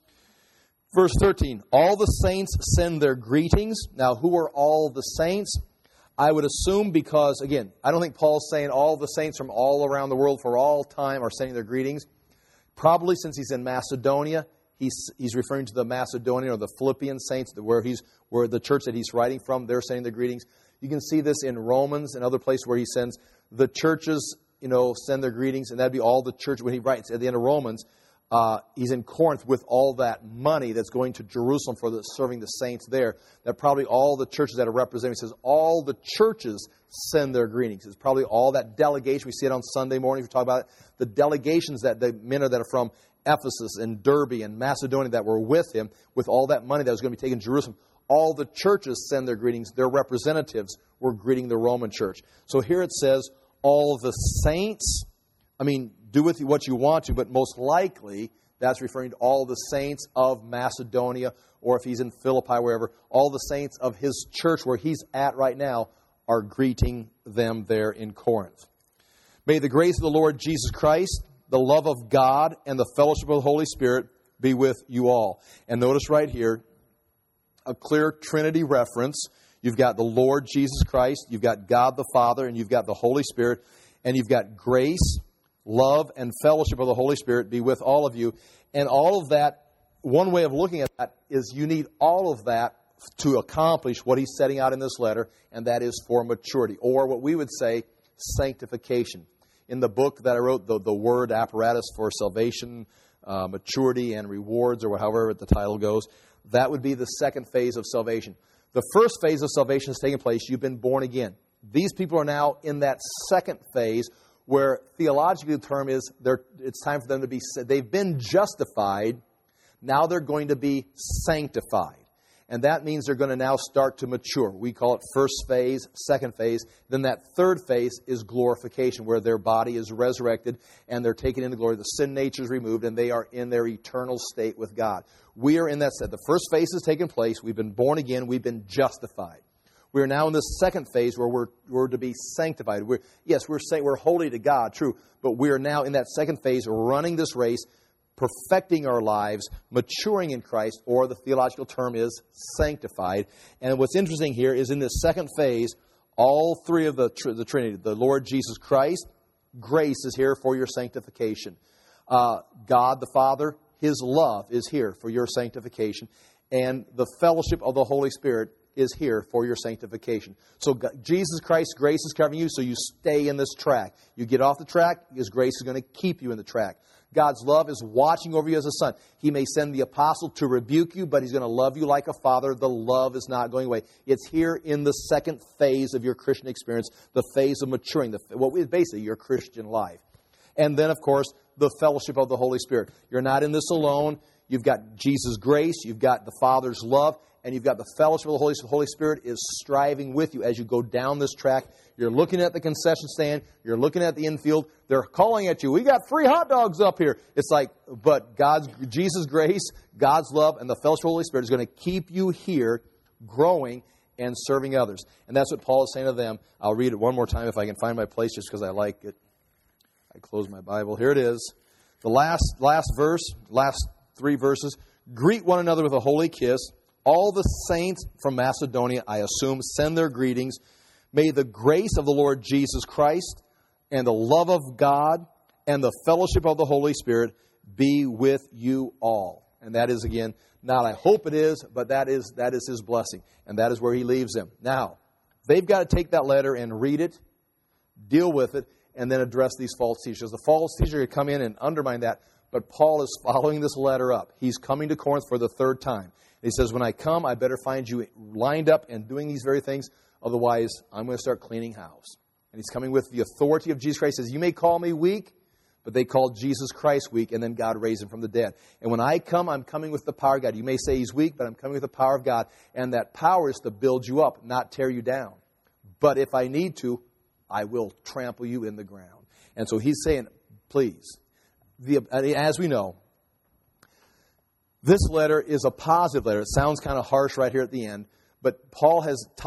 Verse 13, all the saints send their greetings. Now, who are all the saints? I would assume because, again, I don't think Paul's saying all the saints from all around the world for all time are sending their greetings. Probably since he's in Macedonia, he's referring to the Macedonian or the Philippian saints, where the church that he's writing from, they're sending their greetings. You can see this in Romans and other places where he sends the churches, send their greetings, and that'd be all the church. When he writes at the end of Romans, he's in Corinth with all that money that's going to Jerusalem for serving the saints there. That probably all the churches that are represented, he says all the churches send their greetings. It's probably all that delegation. We see it on Sunday mornings. We talk about it. The delegations that the men that are from Ephesus and Derbe and Macedonia that were with him, with all that money that was going to be taken to Jerusalem. All the churches send their greetings. Their representatives were greeting the Roman church. So here it says, all the saints, do with what you want to, but most likely that's referring to all the saints of Macedonia, or if he's in Philippi, wherever, all the saints of his church where he's at right now are greeting them there in Corinth. May the grace of the Lord Jesus Christ, the love of God, and the fellowship of the Holy Spirit be with you all. And notice right here, a clear Trinity reference. You've got the Lord Jesus Christ, you've got God the Father, and you've got the Holy Spirit, and you've got grace, love, and fellowship of the Holy Spirit be with all of you. And all of that, one way of looking at that is you need all of that to accomplish what he's setting out in this letter, and that is for maturity, or what we would say, sanctification. In the book that I wrote, the word apparatus for salvation, maturity, and rewards, or however the title goes, that would be the second phase of salvation. The first phase of salvation is taking place. You've been born again. These people are now in that second phase where theologically the term is it's time for them to be, they've been justified, now they're going to be sanctified. And that means they're going to now start to mature. We call it first phase, second phase. Then that third phase is glorification, where their body is resurrected and they're taken into glory. The sin nature is removed and they are in their eternal state with God. We are in that state. The first phase has taken place. We've been born again. We've been justified. We are now in the second phase where we're to be sanctified. We're holy to God, true, but we are now in that second phase, running this race, perfecting our lives, maturing in Christ, or the theological term is sanctified. And what's interesting here is in this second phase, all three of the Trinity, the Lord Jesus Christ, grace is here for your sanctification. God the Father, His love is here for your sanctification. And the fellowship of the Holy Spirit is here for your sanctification. So Jesus Christ's grace is covering you, so you stay in this track. You get off the track, His grace is going to keep you in the track. God's love is watching over you as a son. He may send the apostle to rebuke you, but He's going to love you like a father. The love is not going away. It's here in the second phase of your Christian experience, the phase of maturing, basically your Christian life. And then, of course, the fellowship of the Holy Spirit. You're not in this alone. You've got Jesus' grace. You've got the Father's love. and you've got the fellowship of the Holy Spirit. The Holy Spirit is striving with you as you go down this track. You're looking at the concession stand. You're looking at the infield. They're calling at you. We got free hot dogs up here. It's like, but Jesus' grace, God's love, and the fellowship of the Holy Spirit is going to keep you here growing and serving others. And that's what Paul is saying to them. I'll read it one more time if I can find my place just because I like it. I close my Bible. Here it is. The last verse, last 3 verses. Greet one another with a holy kiss. All the saints from Macedonia, I assume, send their greetings. May the grace of the Lord Jesus Christ and the love of God and the fellowship of the Holy Spirit be with you all. And that is, again, not I hope it is, but that is His blessing. And that is where He leaves them. Now, they've got to take that letter and read it, deal with it, and then address these false teachers. The false teacher could come in and undermine that, but Paul is following this letter up. He's coming to Corinth for the 3rd time. He says, when I come, I better find you lined up and doing these very things. Otherwise, I'm going to start cleaning house. And he's coming with the authority of Jesus Christ. He says, you may call me weak, but they called Jesus Christ weak, and then God raised him from the dead. And when I come, I'm coming with the power of God. You may say he's weak, but I'm coming with the power of God. And that power is to build you up, not tear you down. But if I need to, I will trample you in the ground. And so he's saying, please, as we know, this letter is a positive letter. It sounds kind of harsh right here at the end, but Paul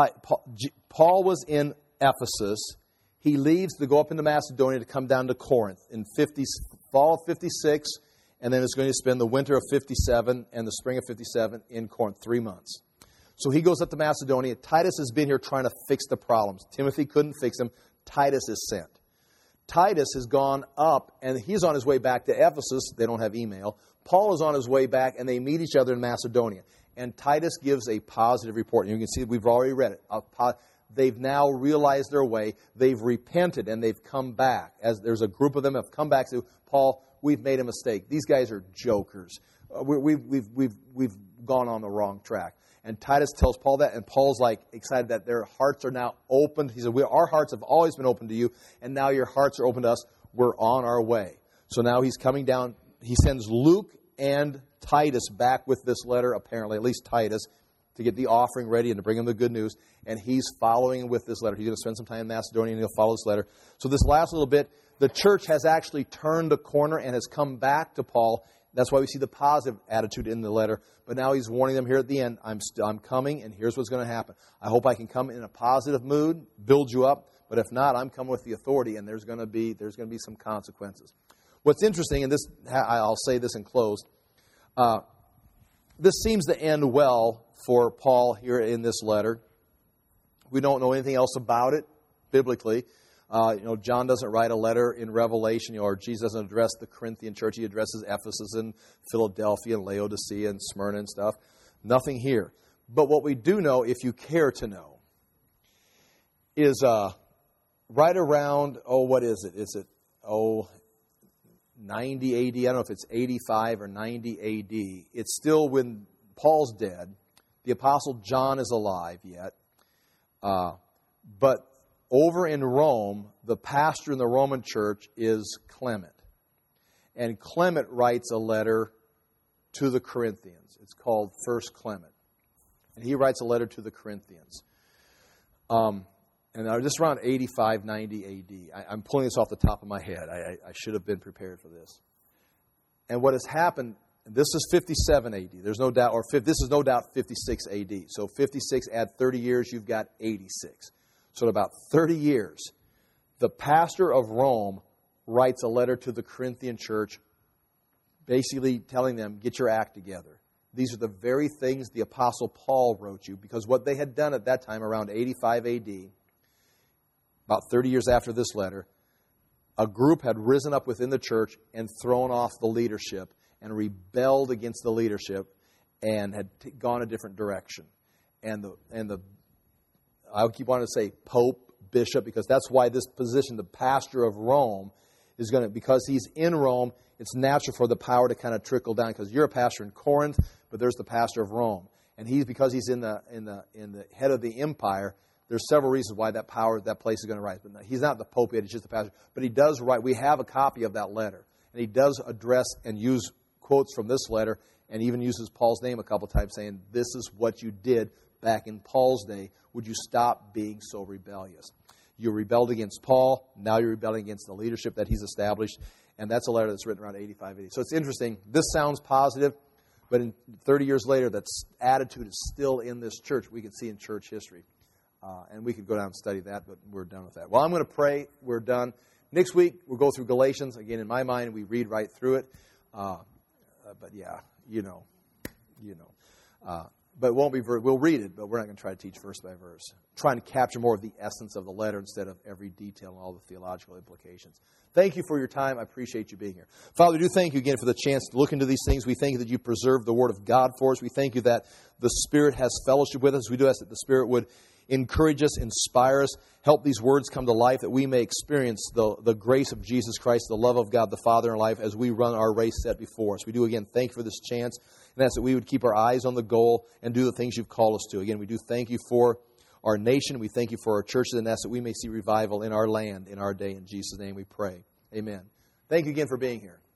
was in Ephesus. He leaves to go up into Macedonia to come down to Corinth in fall of 56, and then is going to spend the winter of 57 and the spring of 57 in Corinth, 3 months. So he goes up to Macedonia. Titus has been here trying to fix the problems. Timothy couldn't fix them. Titus is sent. Titus has gone up, and he's on his way back to Ephesus. They don't have email. Paul is on his way back, and they meet each other in Macedonia. And Titus gives a positive report. And you can see we've already read it. They've now realized their way. They've repented, and they've come back. As there's a group of them have come back to Paul, we've made a mistake. These guys are jokers. We've gone on the wrong track. And Titus tells Paul that, and Paul's like excited that their hearts are now opened. He said, our hearts have always been open to you, and now your hearts are open to us. We're on our way. So now he's coming down. He sends Luke and Titus back with this letter, apparently, at least Titus, to get the offering ready and to bring him the good news. And he's following with this letter. He's going to spend some time in Macedonia, and he'll follow this letter. So this last little bit, the church has actually turned a corner and has come back to Paul. That's why we see the positive attitude in the letter. But now he's warning them here at the end, I'm coming, and here's what's going to happen. I hope I can come in a positive mood, build you up. But if not, I'm coming with the authority, and there's going to be some consequences. What's interesting, and this I'll say this and close, this seems to end well for Paul here in this letter. We don't know anything else about it biblically. John doesn't write a letter in Revelation, or Jesus doesn't address the Corinthian church. He addresses Ephesus and Philadelphia and Laodicea and Smyrna and stuff. Nothing here. But what we do know, if you care to know, is right around, what is it? Is it, 90 AD? I don't know if it's 85 or 90 AD. It's still when Paul's dead. The Apostle John is alive yet. But over in Rome, the pastor in the Roman church is Clement. And Clement writes a letter to the Corinthians. It's called 1 Clement. And he writes a letter to the Corinthians. And just around 85, 90 AD. I'm pulling this off the top of my head. I should have been prepared for this. And what has happened, this is 57 AD. There's no doubt, this is no doubt 56 AD. So 56, add 30 years, you've got 86. So in about 30 years, the pastor of Rome writes a letter to the Corinthian church, basically telling them, get your act together. These are the very things the Apostle Paul wrote you, because what they had done at that time, around 85 AD, about 30 years after this letter, a group had risen up within the church and thrown off the leadership and rebelled against the leadership and had gone a different direction. And I keep wanting to say Pope, Bishop, because that's why this position, the pastor of Rome, is going to, because he's in Rome, it's natural for the power to kind of trickle down, because you're a pastor in Corinth, but there's the pastor of Rome. And because he's in the head of the empire, there's several reasons why that place is going to rise. But he's not the Pope yet, he's just the pastor. But he does write, we have a copy of that letter. And he does address and use quotes from this letter and even uses Paul's name a couple times, saying, this is what you did back in Paul's day. Would you stop being so rebellious? You rebelled against Paul. Now you're rebelling against the leadership that he's established. And that's a letter that's written around 85, 80. So it's interesting. This sounds positive, but in 30 years later, that attitude is still in this church. We can see in church history. And we could go down and study that, but we're done with that. Well, I'm going to pray. We're done. Next week, we'll go through Galatians. Again, in my mind, we read right through it. But yeah, you know. But it won't be. We'll read it, but we're not going to try to teach verse by verse. Trying to capture more of the essence of the letter instead of every detail and all the theological implications. Thank you for your time. I appreciate you being here. Father, we do thank you again for the chance to look into these things. We thank you that you preserve the Word of God for us. We thank you that the Spirit has fellowship with us. We do ask that the Spirit would encourage us, inspire us, help these words come to life, that we may experience the grace of Jesus Christ, the love of God the Father in our life as we run our race set before us. We do again thank you for this chance, and that's that we would keep our eyes on the goal and do the things you've called us to. Again, we do thank you for our nation. We thank you for our churches, and that's that we may see revival in our land, in our day. In Jesus' name we pray. Amen. Thank you again for being here.